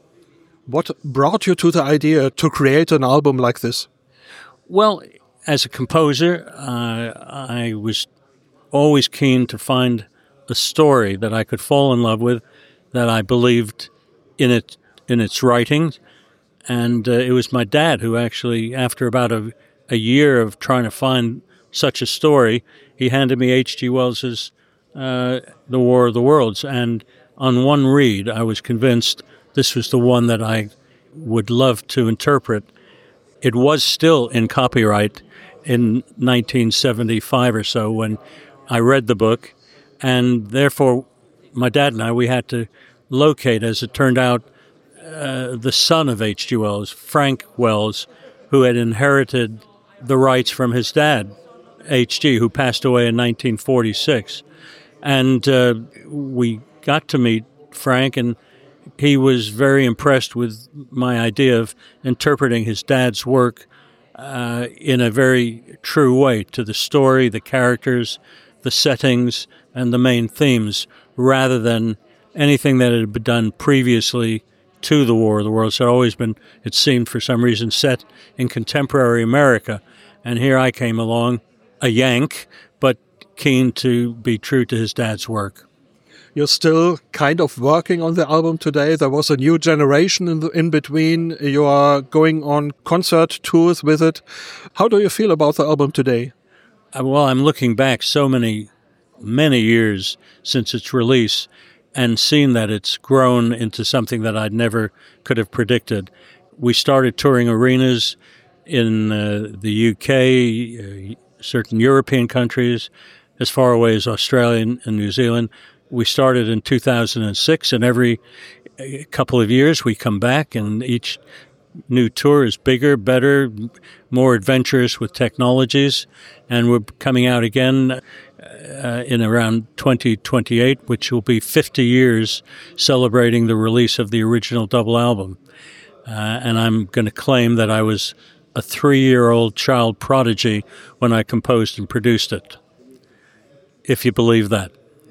What brought you to the idea to create an album like this? Well, as a composer, uh, I was always keen to find a story that I could fall in love with, that I believed in it, in its writings. And uh, it was my dad who actually, after about a, a year of trying to find such a story, he handed me H G Wells's uh, The War of the Worlds. And on one read, I was convinced this was the one that I would love to interpret. It was still in copyright in nineteen seventy-five or so when I read the book, and therefore my dad and I, we had to locate, as it turned out, uh, the son of H G Wells, Frank Wells, who had inherited the rights from his dad, H G, who passed away in nineteen forty-six. And uh, we got to meet Frank, and he was very impressed with my idea of interpreting his dad's work uh, in a very true way to the story, the characters, the settings, and the main themes, rather than anything that had been done previously to the War of the Worlds. It had always been, it seemed for some reason, set in contemporary America. And here I came along, a Yank, but keen to be true to his dad's work. You're still kind of working on the album today. There was a new generation in, the, in between. You are going on concert tours with it. How do you feel about the album today? Uh, well, I'm looking back so many, many years since its release and seen that it's grown into something that I never could have predicted. We started touring arenas in uh, the U K, uh, certain European countries, as far away as Australia and New Zealand. We started in two thousand six, and every couple of years we come back, and each new tour is bigger, better, more adventurous with technologies, and we're coming out again uh, in around twenty twenty-eight, which will be fifty years celebrating the release of the original double album. Uh, and I'm going to claim that I was a three-year-old child prodigy when I composed and produced it, if you believe that.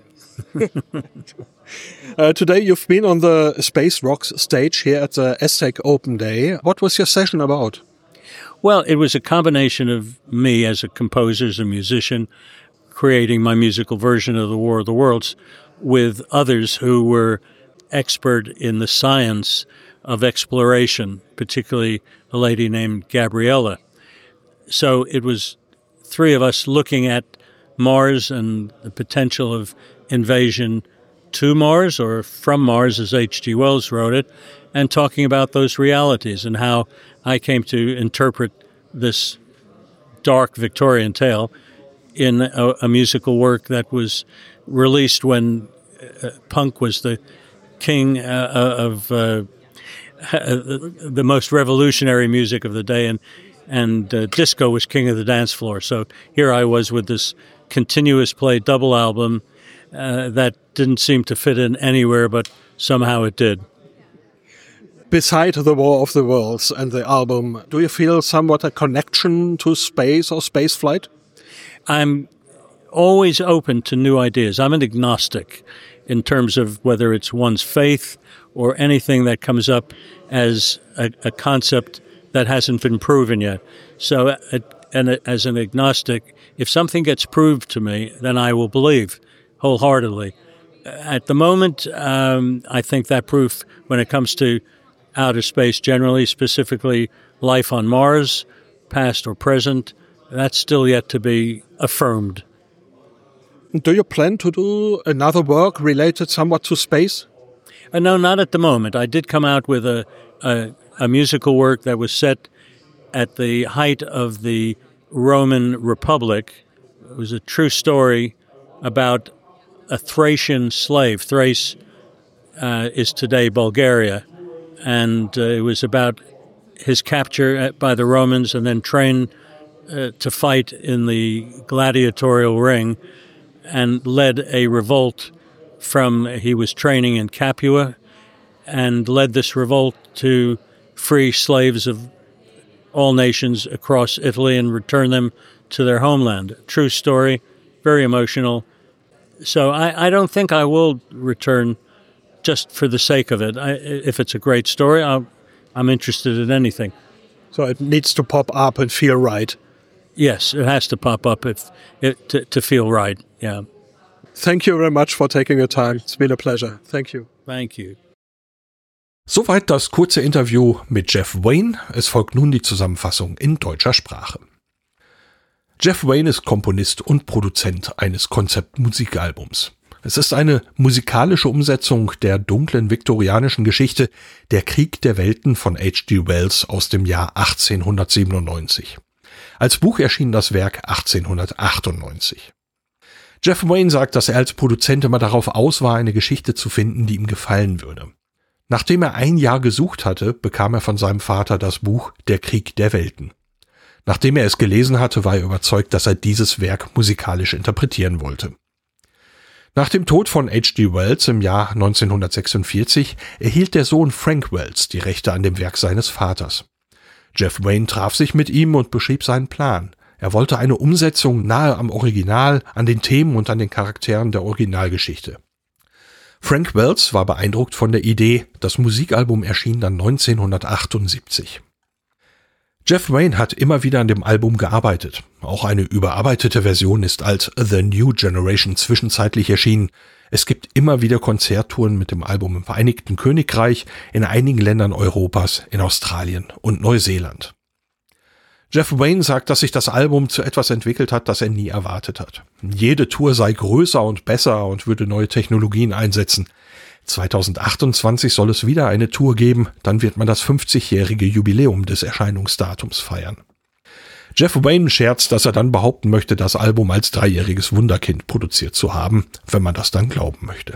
uh, today you've been on the Space Rocks stage here at the ESTEC Open Day. What was your session about? Well, it was a combination of me as a composer, as a musician, creating my musical version of the War of the Worlds with others who were expert in the science of exploration, particularly a lady named Gabriella. So it was three of us looking at Mars and the potential of invasion to Mars or from Mars, as H G Wells wrote it, and talking about those realities and how I came to interpret this dark Victorian tale in a, a musical work that was released when uh, punk was the king uh, of uh, the most revolutionary music of the day, and and uh, disco was king of the dance floor. So here I was with this continuous play double album uh, that didn't seem to fit in anywhere, but somehow it did. Beside the War of the Worlds and the album, do you feel somewhat a connection to space or space flight? I'm always open to new ideas. I'm an agnostic in terms of whether it's one's faith or anything that comes up as a, a concept that hasn't been proven yet. So uh, and uh, as an agnostic, if something gets proved to me, then I will believe wholeheartedly. At the moment, um, I think that proof, when it comes to outer space generally, specifically life on Mars, past or present, that's still yet to be affirmed. Do you plan to do another work related somewhat to space? Uh, no, not at the moment. I did come out with a, a, a musical work that was set at the height of the Roman Republic. It was a true story about a Thracian slave. Thrace uh, is today Bulgaria. And uh, it was about his capture by the Romans and then trained uh, to fight in the gladiatorial ring, and led a revolt from, he was training in Capua, and led this revolt to free slaves of all nations across Italy and return them to their homeland. True story, very emotional. So I, I don't think I will return just for the sake of it. I, if it's a great story, I'll, I'm interested in anything. So it needs to pop up and feel right. Yes, it has to pop up if it, to, to feel right, yeah. Thank you very much for taking your time. It's been a pleasure. Thank you. Thank you. Soweit das kurze Interview mit Jeff Wayne. Es folgt nun die Zusammenfassung in deutscher Sprache. Jeff Wayne ist Komponist und Produzent eines Konzeptmusikalbums. Es ist eine musikalische Umsetzung der dunklen viktorianischen Geschichte Der Krieg der Welten von H G Wells aus dem Jahr achtzehnhundertsiebenundneunzig. Als Buch erschien das Werk achtzehnhundertachtundneunzig. Jeff Wayne sagt, dass er als Produzent immer darauf aus war, eine Geschichte zu finden, die ihm gefallen würde. Nachdem er ein Jahr gesucht hatte, bekam er von seinem Vater das Buch Der Krieg der Welten. Nachdem er es gelesen hatte, war er überzeugt, dass er dieses Werk musikalisch interpretieren wollte. Nach dem Tod von H G Wells im Jahr neunzehnhundertsechsundvierzig erhielt der Sohn Frank Wells die Rechte an dem Werk seines Vaters. Jeff Wayne traf sich mit ihm und beschrieb seinen Plan. Er wollte eine Umsetzung nahe am Original, an den Themen und an den Charakteren der Originalgeschichte. Frank Wells war beeindruckt von der Idee, das Musikalbum erschien dann neunzehnhundertachtundsiebzig. Jeff Wayne hat immer wieder an dem Album gearbeitet. Auch eine überarbeitete Version ist als The New Generation zwischenzeitlich erschienen. Es gibt immer wieder Konzerttouren mit dem Album im Vereinigten Königreich, in einigen Ländern Europas, in Australien und Neuseeland. Jeff Wayne sagt, dass sich das Album zu etwas entwickelt hat, das er nie erwartet hat. Jede Tour sei größer und besser und würde neue Technologien einsetzen. zweitausendachtundzwanzig soll es wieder eine Tour geben, dann wird man das fünfzigjährige Jubiläum des Erscheinungsdatums feiern. Jeff Wayne scherzt, dass er dann behaupten möchte, das Album als dreijähriges Wunderkind produziert zu haben, wenn man das dann glauben möchte.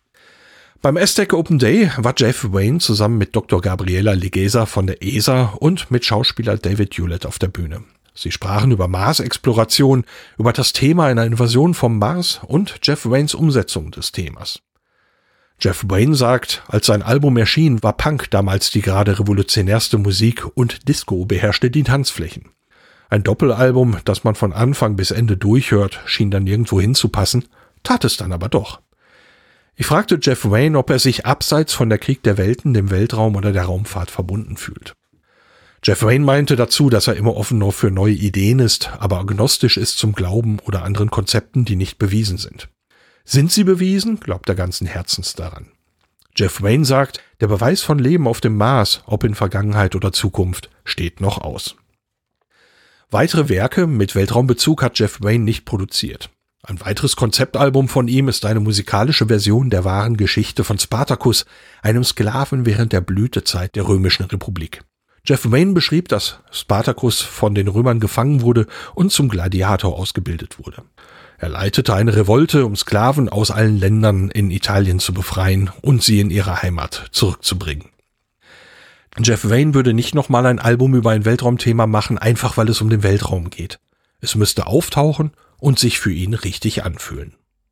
Beim Aztec Open Day war Jeff Wayne zusammen mit Doktor Gabriela Legeza von der E S A und mit Schauspieler David Hewlett auf der Bühne. Sie sprachen über Mars-Exploration, über das Thema einer Invasion vom Mars und Jeff Waynes Umsetzung des Themas. Jeff Wayne sagt, als sein Album erschien, war Punk damals die gerade revolutionärste Musik und Disco beherrschte die Tanzflächen. Ein Doppelalbum, das man von Anfang bis Ende durchhört, schien dann nirgendwo hinzupassen, tat es dann aber doch. Ich fragte Jeff Wayne, ob er sich abseits von der Krieg der Welten, dem Weltraum oder der Raumfahrt verbunden fühlt. Jeff Wayne meinte dazu, dass er immer offen nur für neue Ideen ist, aber agnostisch ist zum Glauben oder anderen Konzepten, die nicht bewiesen sind. Sind sie bewiesen, glaubt er ganzen Herzens daran. Jeff Wayne sagt, der Beweis von Leben auf dem Mars, ob in Vergangenheit oder Zukunft, steht noch aus. Weitere Werke mit Weltraumbezug hat Jeff Wayne nicht produziert. Ein weiteres Konzeptalbum von ihm ist eine musikalische Version der wahren Geschichte von Spartacus, einem Sklaven während der Blütezeit der Römischen Republik. Jeff Wayne beschrieb, dass Spartacus von den Römern gefangen wurde und zum Gladiator ausgebildet wurde. Er leitete eine Revolte, um Sklaven aus allen Ländern in Italien zu befreien und sie in ihre Heimat zurückzubringen. Jeff Wayne würde nicht nochmal ein Album über ein Weltraumthema machen, einfach weil es um den Weltraum geht. Es müsste auftauchen und sich für ihn richtig anfühlen.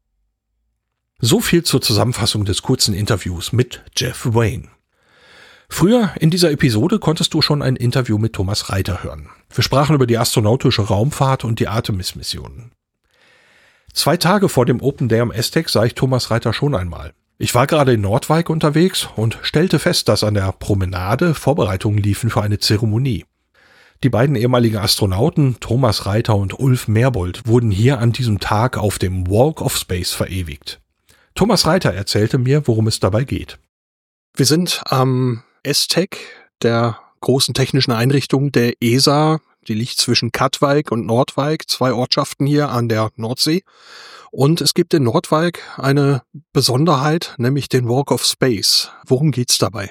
So viel zur Zusammenfassung des kurzen Interviews mit Jeff Wayne. Früher in dieser Episode konntest du schon ein Interview mit Thomas Reiter hören. Wir sprachen über die astronautische Raumfahrt und die Artemis-Missionen. Zwei Tage vor dem Open Day am Aztec sah ich Thomas Reiter schon einmal. Ich war gerade in Noordwijk unterwegs und stellte fest, dass an der Promenade Vorbereitungen liefen für eine Zeremonie. Die beiden ehemaligen Astronauten, Thomas Reiter und Ulf Merbold, wurden hier an diesem Tag auf dem Walk of Space verewigt. Thomas Reiter erzählte mir, worum es dabei geht. Wir sind am Aztec, der großen technischen Einrichtung der E S A. Die liegt zwischen Katwijk und Noordwijk, zwei Ortschaften hier an der Nordsee. Und es gibt in Noordwijk eine Besonderheit, nämlich den Walk of Space. Worum geht's dabei?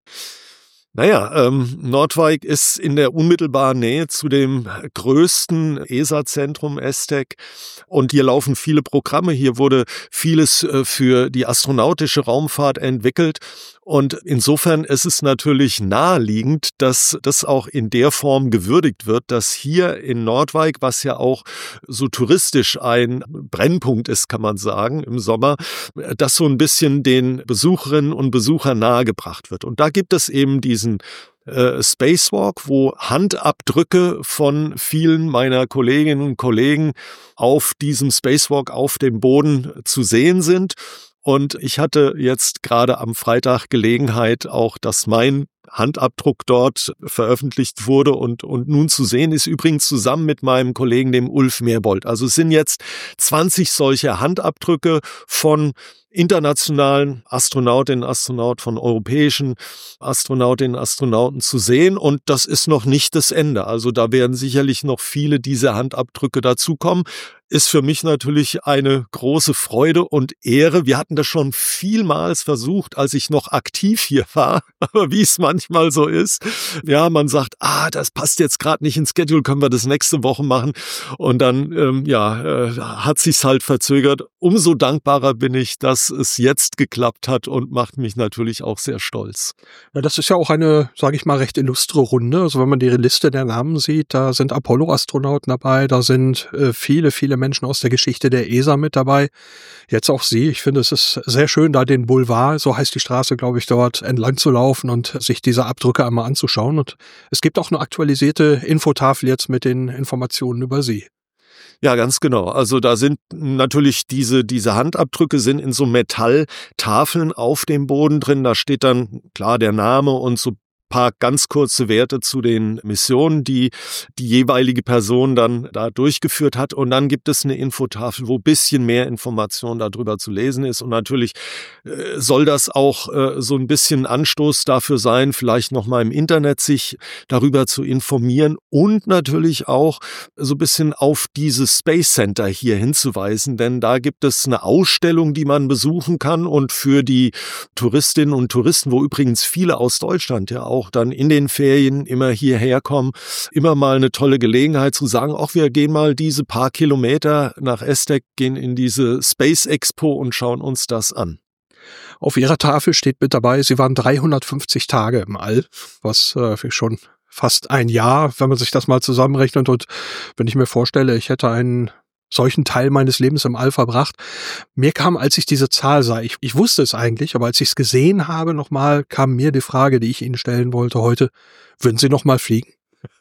Naja, ähm, Noordwijk ist in der unmittelbaren Nähe zu dem größten E S A-Zentrum Aztec und hier laufen viele Programme. Hier wurde vieles äh, für die astronautische Raumfahrt entwickelt und insofern ist es natürlich naheliegend, dass das auch in der Form gewürdigt wird, dass hier in Noordwijk, was ja auch so touristisch ein Brennpunkt ist, kann man sagen, im Sommer, das so ein bisschen den Besucherinnen und Besuchern nahegebracht wird. Und da gibt es eben diesen äh, Spacewalk, wo Handabdrücke von vielen meiner Kolleginnen und Kollegen auf diesem Spacewalk auf dem Boden zu sehen sind. Und ich hatte jetzt gerade am Freitag Gelegenheit, auch dass mein Handabdruck dort veröffentlicht wurde und, und nun zu sehen ist, übrigens zusammen mit meinem Kollegen, dem Ulf Merbold. Also es sind jetzt zwanzig solche Handabdrücke von internationalen Astronautinnen und Astronauten, von europäischen Astronautinnen und Astronauten zu sehen. Und das ist noch nicht das Ende. Also da werden sicherlich noch viele dieser Handabdrücke dazukommen. Ist für mich natürlich eine große Freude und Ehre. Wir hatten das schon vielmals versucht, als ich noch aktiv hier war. Aber wie es manchmal so ist, ja, man sagt, ah, das passt jetzt gerade nicht ins Schedule, können wir das nächste Woche machen. Und dann, ähm, ja, äh, hat sich's halt verzögert. Umso dankbarer bin ich, dass es jetzt geklappt hat und macht mich natürlich auch sehr stolz. Ja, das ist ja auch eine, sage ich mal, recht illustre Runde. Also wenn man die Liste der Namen sieht, da sind Apollo-Astronauten dabei, da sind äh, viele, viele Menschen aus der Geschichte der E S A mit dabei. Jetzt auch Sie. Ich finde, es ist sehr schön, da den Boulevard, so heißt die Straße, glaube ich, dort entlang zu laufen und sich diese Abdrücke einmal anzuschauen. Und es gibt auch eine aktualisierte Infotafel jetzt mit den Informationen über Sie. Ja, ganz genau. Also da sind natürlich diese, diese Handabdrücke sind in so Metalltafeln auf dem Boden drin. Da steht dann klar der Name und so paar ganz kurze Werte zu den Missionen, die die jeweilige Person dann da durchgeführt hat. Und dann gibt es eine Infotafel, wo ein bisschen mehr Information darüber zu lesen ist. Und natürlich äh, soll das auch äh, so ein bisschen Anstoß dafür sein, vielleicht nochmal im Internet sich darüber zu informieren und natürlich auch so ein bisschen auf dieses Space Center hier hinzuweisen. Denn da gibt es eine Ausstellung, die man besuchen kann. Und für die Touristinnen und Touristen, wo übrigens viele aus Deutschland ja auch auch dann in den Ferien immer hierher kommen, immer mal eine tolle Gelegenheit zu sagen, auch wir gehen mal diese paar Kilometer nach ESTEC, gehen in diese Space Expo und schauen uns das an. Auf Ihrer Tafel steht mit dabei, Sie waren dreihundertfünfzig Tage im All, was äh, schon fast ein Jahr, wenn man sich das mal zusammenrechnet. Und wenn ich mir vorstelle, ich hätte einen solchen Teil meines Lebens im All verbracht. Mir kam, als ich diese Zahl sah, ich, ich wusste es eigentlich, aber als ich es gesehen habe nochmal, kam mir die Frage, die ich Ihnen stellen wollte heute, würden Sie nochmal fliegen?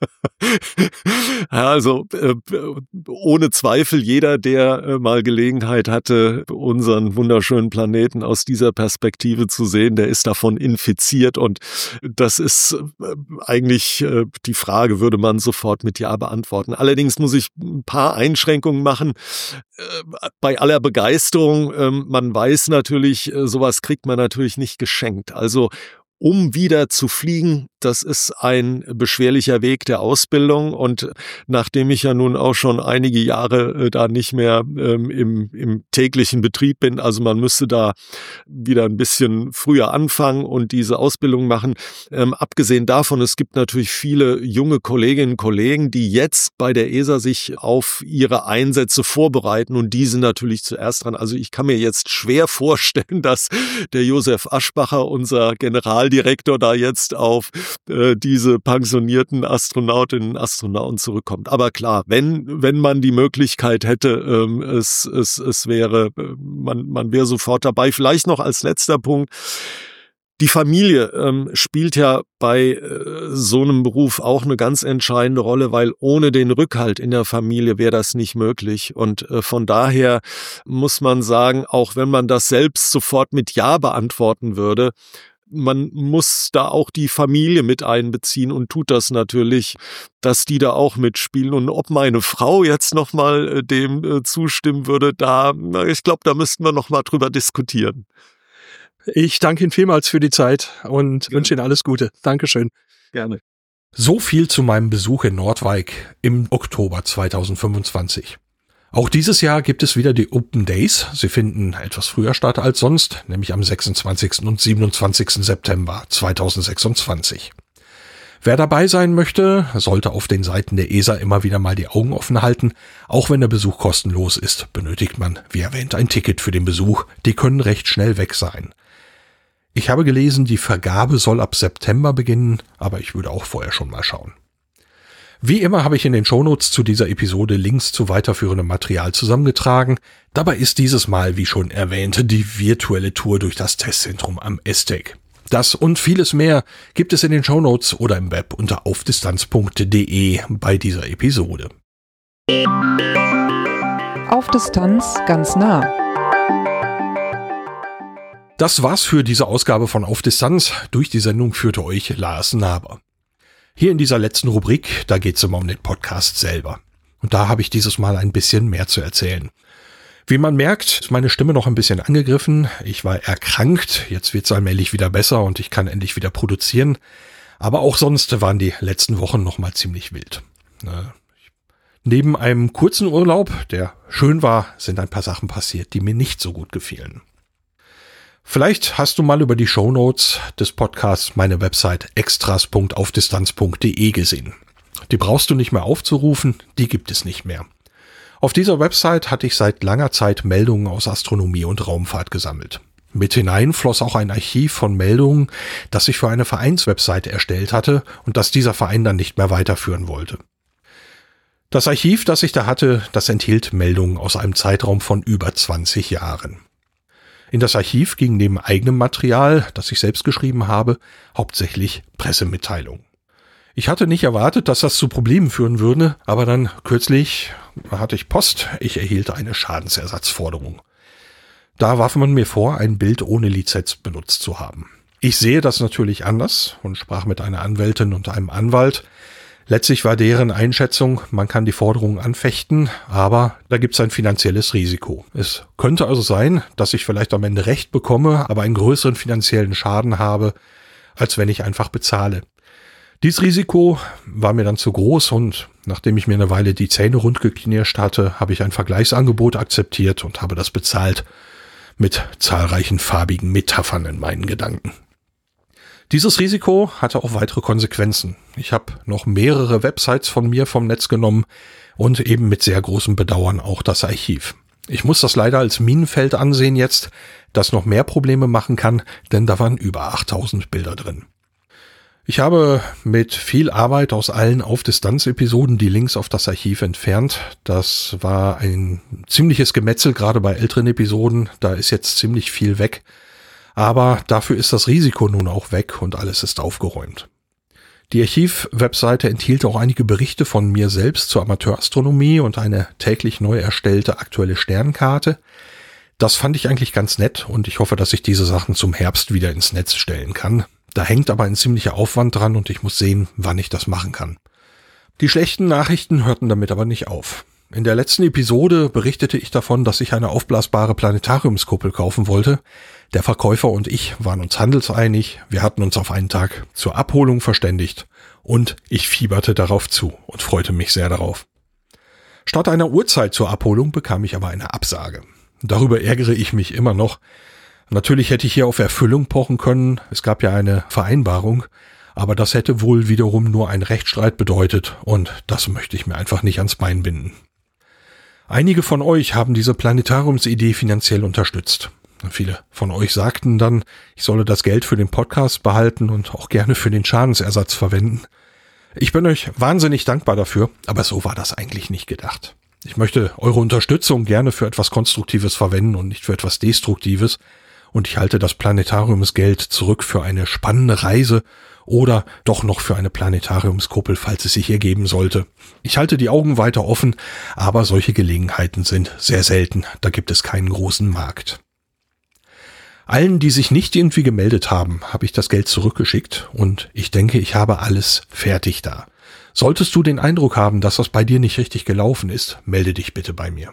Ja, also äh, ohne Zweifel, jeder, der äh, mal Gelegenheit hatte, unseren wunderschönen Planeten aus dieser Perspektive zu sehen, der ist davon infiziert und das ist äh, eigentlich äh, die Frage, würde man sofort mit Ja beantworten. Allerdings muss ich ein paar Einschränkungen machen. Äh, bei aller Begeisterung, äh, man weiß natürlich, äh, sowas kriegt man natürlich nicht geschenkt. Also um wieder zu fliegen, das ist ein beschwerlicher Weg der Ausbildung und nachdem ich ja nun auch schon einige Jahre äh, da nicht mehr ähm, im, im täglichen Betrieb bin, also man müsste da wieder ein bisschen früher anfangen und diese Ausbildung machen. Ähm, abgesehen davon, es gibt natürlich viele junge Kolleginnen und Kollegen, die jetzt bei der E S A sich auf ihre Einsätze vorbereiten und die sind natürlich zuerst dran. Also ich kann mir jetzt schwer vorstellen, dass der Josef Aschbacher, unser Generaldirektor, da jetzt auf diese pensionierten Astronautinnen und Astronauten zurückkommt. Aber klar, wenn wenn man die Möglichkeit hätte, ähm, es es es wäre man man wäre sofort dabei. Vielleicht noch als letzter Punkt: Die Familie ähm, spielt ja bei äh, so einem Beruf auch eine ganz entscheidende Rolle, weil ohne den Rückhalt in der Familie wäre das nicht möglich. Und äh, von daher muss man sagen, auch wenn man das selbst sofort mit Ja beantworten würde, man muss da auch die Familie mit einbeziehen und tut das natürlich, dass die da auch mitspielen. Und ob meine Frau jetzt nochmal dem äh, zustimmen würde, da, ich glaube, da müssten wir nochmal drüber diskutieren. Ich danke Ihnen vielmals für die Zeit und Gerne. Wünsche Ihnen alles Gute. Dankeschön. Gerne. So viel zu meinem Besuch in Noordwijk im Oktober zweitausendfünfundzwanzig. Auch dieses Jahr gibt es wieder die Open Days. Sie finden etwas früher statt als sonst, nämlich am sechsundzwanzigsten und siebenundzwanzigsten September zweitausendsechsundzwanzig. Wer dabei sein möchte, sollte auf den Seiten der E S A immer wieder mal die Augen offen halten. Auch wenn der Besuch kostenlos ist, benötigt man, wie erwähnt, ein Ticket für den Besuch. Die können recht schnell weg sein. Ich habe gelesen, die Vergabe soll ab September beginnen, aber ich würde auch vorher schon mal schauen. Wie immer habe ich in den Shownotes zu dieser Episode Links zu weiterführendem Material zusammengetragen. Dabei ist dieses Mal, wie schon erwähnt, die virtuelle Tour durch das Testzentrum am ESTEC. Das und vieles mehr gibt es in den Shownotes oder im Web unter aufdistanz punkt de bei dieser Episode. Auf Distanz ganz nah. Das war's für diese Ausgabe von Auf Distanz. Durch die Sendung führte euch Lars Naber. Hier in dieser letzten Rubrik, da geht's immer um den Podcast selber. Und da habe ich dieses Mal ein bisschen mehr zu erzählen. Wie man merkt, ist meine Stimme noch ein bisschen angegriffen. Ich war erkrankt, jetzt wird's allmählich wieder besser und ich kann endlich wieder produzieren. Aber auch sonst waren die letzten Wochen noch mal ziemlich wild. Neben einem kurzen Urlaub, der schön war, sind ein paar Sachen passiert, die mir nicht so gut gefielen. Vielleicht hast du mal über die Shownotes des Podcasts meine Website extras punkt aufdistanz punkt de gesehen. Die brauchst du nicht mehr aufzurufen, die gibt es nicht mehr. Auf dieser Website hatte ich seit langer Zeit Meldungen aus Astronomie und Raumfahrt gesammelt. Mit hinein floss auch ein Archiv von Meldungen, das ich für eine Vereinswebsite erstellt hatte und das dieser Verein dann nicht mehr weiterführen wollte. Das Archiv, das ich da hatte, das enthielt Meldungen aus einem Zeitraum von über zwanzig Jahren. In das Archiv ging neben eigenem Material, das ich selbst geschrieben habe, hauptsächlich Pressemitteilungen. Ich hatte nicht erwartet, dass das zu Problemen führen würde, aber dann kürzlich hatte ich Post, ich erhielt eine Schadensersatzforderung. Da warf man mir vor, ein Bild ohne Lizenz benutzt zu haben. Ich sehe das natürlich anders und sprach mit einer Anwältin und einem Anwalt. Letztlich war deren Einschätzung, man kann die Forderung anfechten, aber da gibt es ein finanzielles Risiko. Es könnte also sein, dass ich vielleicht am Ende Recht bekomme, aber einen größeren finanziellen Schaden habe, als wenn ich einfach bezahle. Dieses Risiko war mir dann zu groß und nachdem ich mir eine Weile die Zähne rundgeknirscht hatte, habe ich ein Vergleichsangebot akzeptiert und habe das bezahlt mit zahlreichen farbigen Metaphern in meinen Gedanken. Dieses Risiko hatte auch weitere Konsequenzen. Ich habe noch mehrere Websites von mir vom Netz genommen und eben mit sehr großem Bedauern auch das Archiv. Ich muss das leider als Minenfeld ansehen jetzt, das noch mehr Probleme machen kann, denn da waren über achttausend Bilder drin. Ich habe mit viel Arbeit aus allen Auf-Distanz-Episoden die Links auf das Archiv entfernt. Das war ein ziemliches Gemetzel, gerade bei älteren Episoden. Da ist jetzt ziemlich viel weg. Aber dafür ist das Risiko nun auch weg und alles ist aufgeräumt. Die Archiv-Webseite enthielt auch einige Berichte von mir selbst zur Amateurastronomie und eine täglich neu erstellte aktuelle Sternkarte. Das fand ich eigentlich ganz nett und ich hoffe, dass ich diese Sachen zum Herbst wieder ins Netz stellen kann. Da hängt aber ein ziemlicher Aufwand dran und ich muss sehen, wann ich das machen kann. Die schlechten Nachrichten hörten damit aber nicht auf. In der letzten Episode berichtete ich davon, dass ich eine aufblasbare Planetariumskuppel kaufen wollte. Der Verkäufer und ich waren uns handelseinig, wir hatten uns auf einen Tag zur Abholung verständigt und ich fieberte darauf zu und freute mich sehr darauf. Statt einer Uhrzeit zur Abholung bekam ich aber eine Absage. Darüber ärgere ich mich immer noch. Natürlich hätte ich hier auf Erfüllung pochen können, es gab ja eine Vereinbarung, aber das hätte wohl wiederum nur einen Rechtsstreit bedeutet und das möchte ich mir einfach nicht ans Bein binden. Einige von euch haben diese Planetariumsidee finanziell unterstützt. Viele von euch sagten dann, ich solle das Geld für den Podcast behalten und auch gerne für den Schadensersatz verwenden. Ich bin euch wahnsinnig dankbar dafür, aber so war das eigentlich nicht gedacht. Ich möchte eure Unterstützung gerne für etwas Konstruktives verwenden und nicht für etwas Destruktives. Und ich halte das Planetariumsgeld zurück für eine spannende Reise oder doch noch für eine Planetariumskuppel, falls es sich ergeben sollte. Ich halte die Augen weiter offen, aber solche Gelegenheiten sind sehr selten. Da gibt es keinen großen Markt. Allen, die sich nicht irgendwie gemeldet haben, habe ich das Geld zurückgeschickt und ich denke, ich habe alles fertig da. Solltest du den Eindruck haben, dass das bei dir nicht richtig gelaufen ist, melde dich bitte bei mir.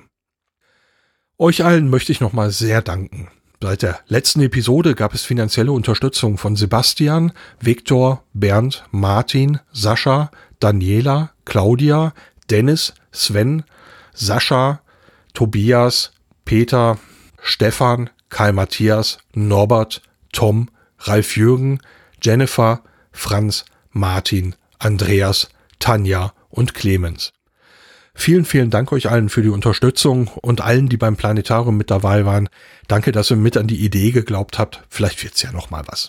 Euch allen möchte ich nochmal sehr danken. Seit der letzten Episode gab es finanzielle Unterstützung von Sebastian, Viktor, Bernd, Martin, Sascha, Daniela, Claudia, Dennis, Sven, Sascha, Tobias, Peter, Stefan, Kai Matthias, Norbert, Tom, Ralf Jürgen, Jennifer, Franz, Martin, Andreas, Tanja und Clemens. Vielen, vielen Dank euch allen für die Unterstützung und allen, die beim Planetarium mit dabei waren. Danke, dass ihr mit an die Idee geglaubt habt. Vielleicht wird's ja noch mal was.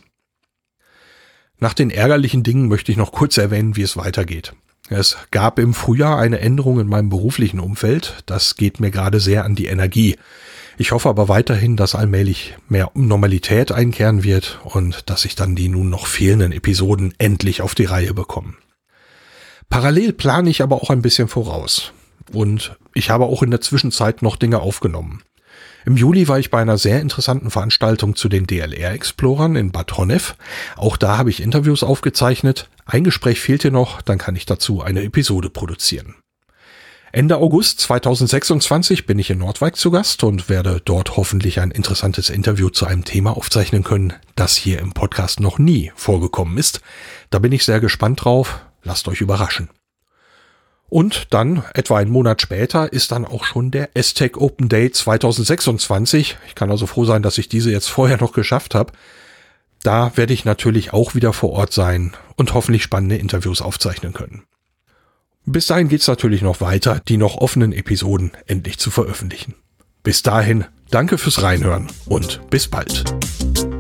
Nach den ärgerlichen Dingen möchte ich noch kurz erwähnen, wie es weitergeht. Es gab im Frühjahr eine Änderung in meinem beruflichen Umfeld. Das geht mir gerade sehr an die Energie. Ich hoffe aber weiterhin, dass allmählich mehr Normalität einkehren wird und dass ich dann die nun noch fehlenden Episoden endlich auf die Reihe bekomme. Parallel plane ich aber auch ein bisschen voraus. Und ich habe auch in der Zwischenzeit noch Dinge aufgenommen. Im Juli war ich bei einer sehr interessanten Veranstaltung zu den D L R-Explorern in Bad Honnef. Auch da habe ich Interviews aufgezeichnet. Ein Gespräch fehlt hier noch, dann kann ich dazu eine Episode produzieren. Ende August zweitausendsechsundzwanzig bin ich in Nordwijk zu Gast und werde dort hoffentlich ein interessantes Interview zu einem Thema aufzeichnen können, das hier im Podcast noch nie vorgekommen ist. Da bin ich sehr gespannt drauf. Lasst euch überraschen. Und dann, etwa einen Monat später, ist dann auch schon der ESTEC Open Day zweitausendsechsundzwanzig. Ich kann also froh sein, dass ich diese jetzt vorher noch geschafft habe. Da werde ich natürlich auch wieder vor Ort sein und hoffentlich spannende Interviews aufzeichnen können. Bis dahin geht's natürlich noch weiter, die noch offenen Episoden endlich zu veröffentlichen. Bis dahin, danke fürs Reinhören und bis bald.